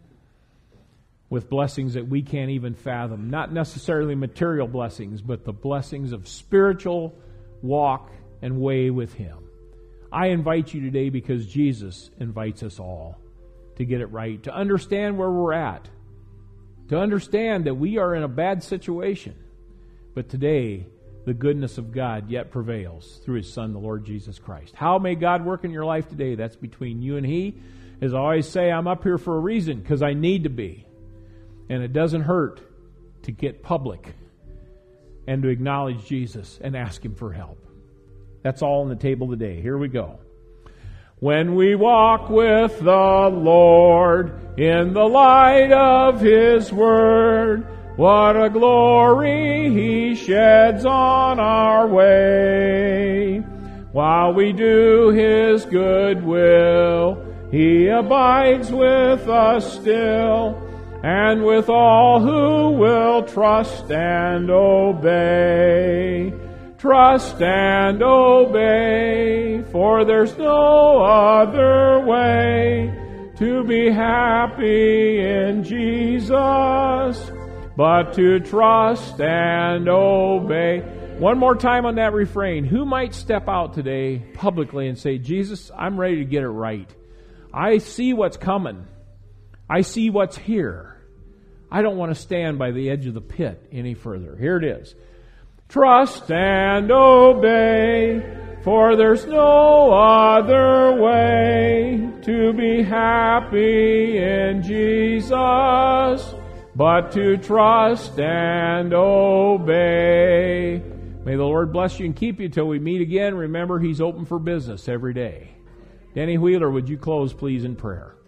with blessings that we can't even fathom. Not necessarily material blessings, but the blessings of spiritual walk and way with Him. I invite you today because Jesus invites us all to get it right, to understand where we're at, to understand that we are in a bad situation. But today, the goodness of God yet prevails through His Son, the Lord Jesus Christ. How may God work in your life today? That's between you and He. As I always say, I'm up here for a reason, because I need to be. And it doesn't hurt to get public and to acknowledge Jesus and ask Him for help. That's all on the table today. Here we go. When we walk with the Lord in the light of His Word, what a glory He sheds on our way. While we do His good will, He abides with us still, and with all who will trust and obey. Trust and obey, for there's no other way to be happy in Jesus but to trust and obey. One more time on that refrain. Who might step out today publicly and say, Jesus, I'm ready to get it right. I see what's coming. I see what's here. I don't want to stand by the edge of the pit any further. Here it is. Trust and obey, for there's no other way to be happy in Jesus but to trust and obey. May the Lord bless you and keep you till we meet again. Remember, He's open for business every day. Denny Wheeler, would you close, please, in prayer?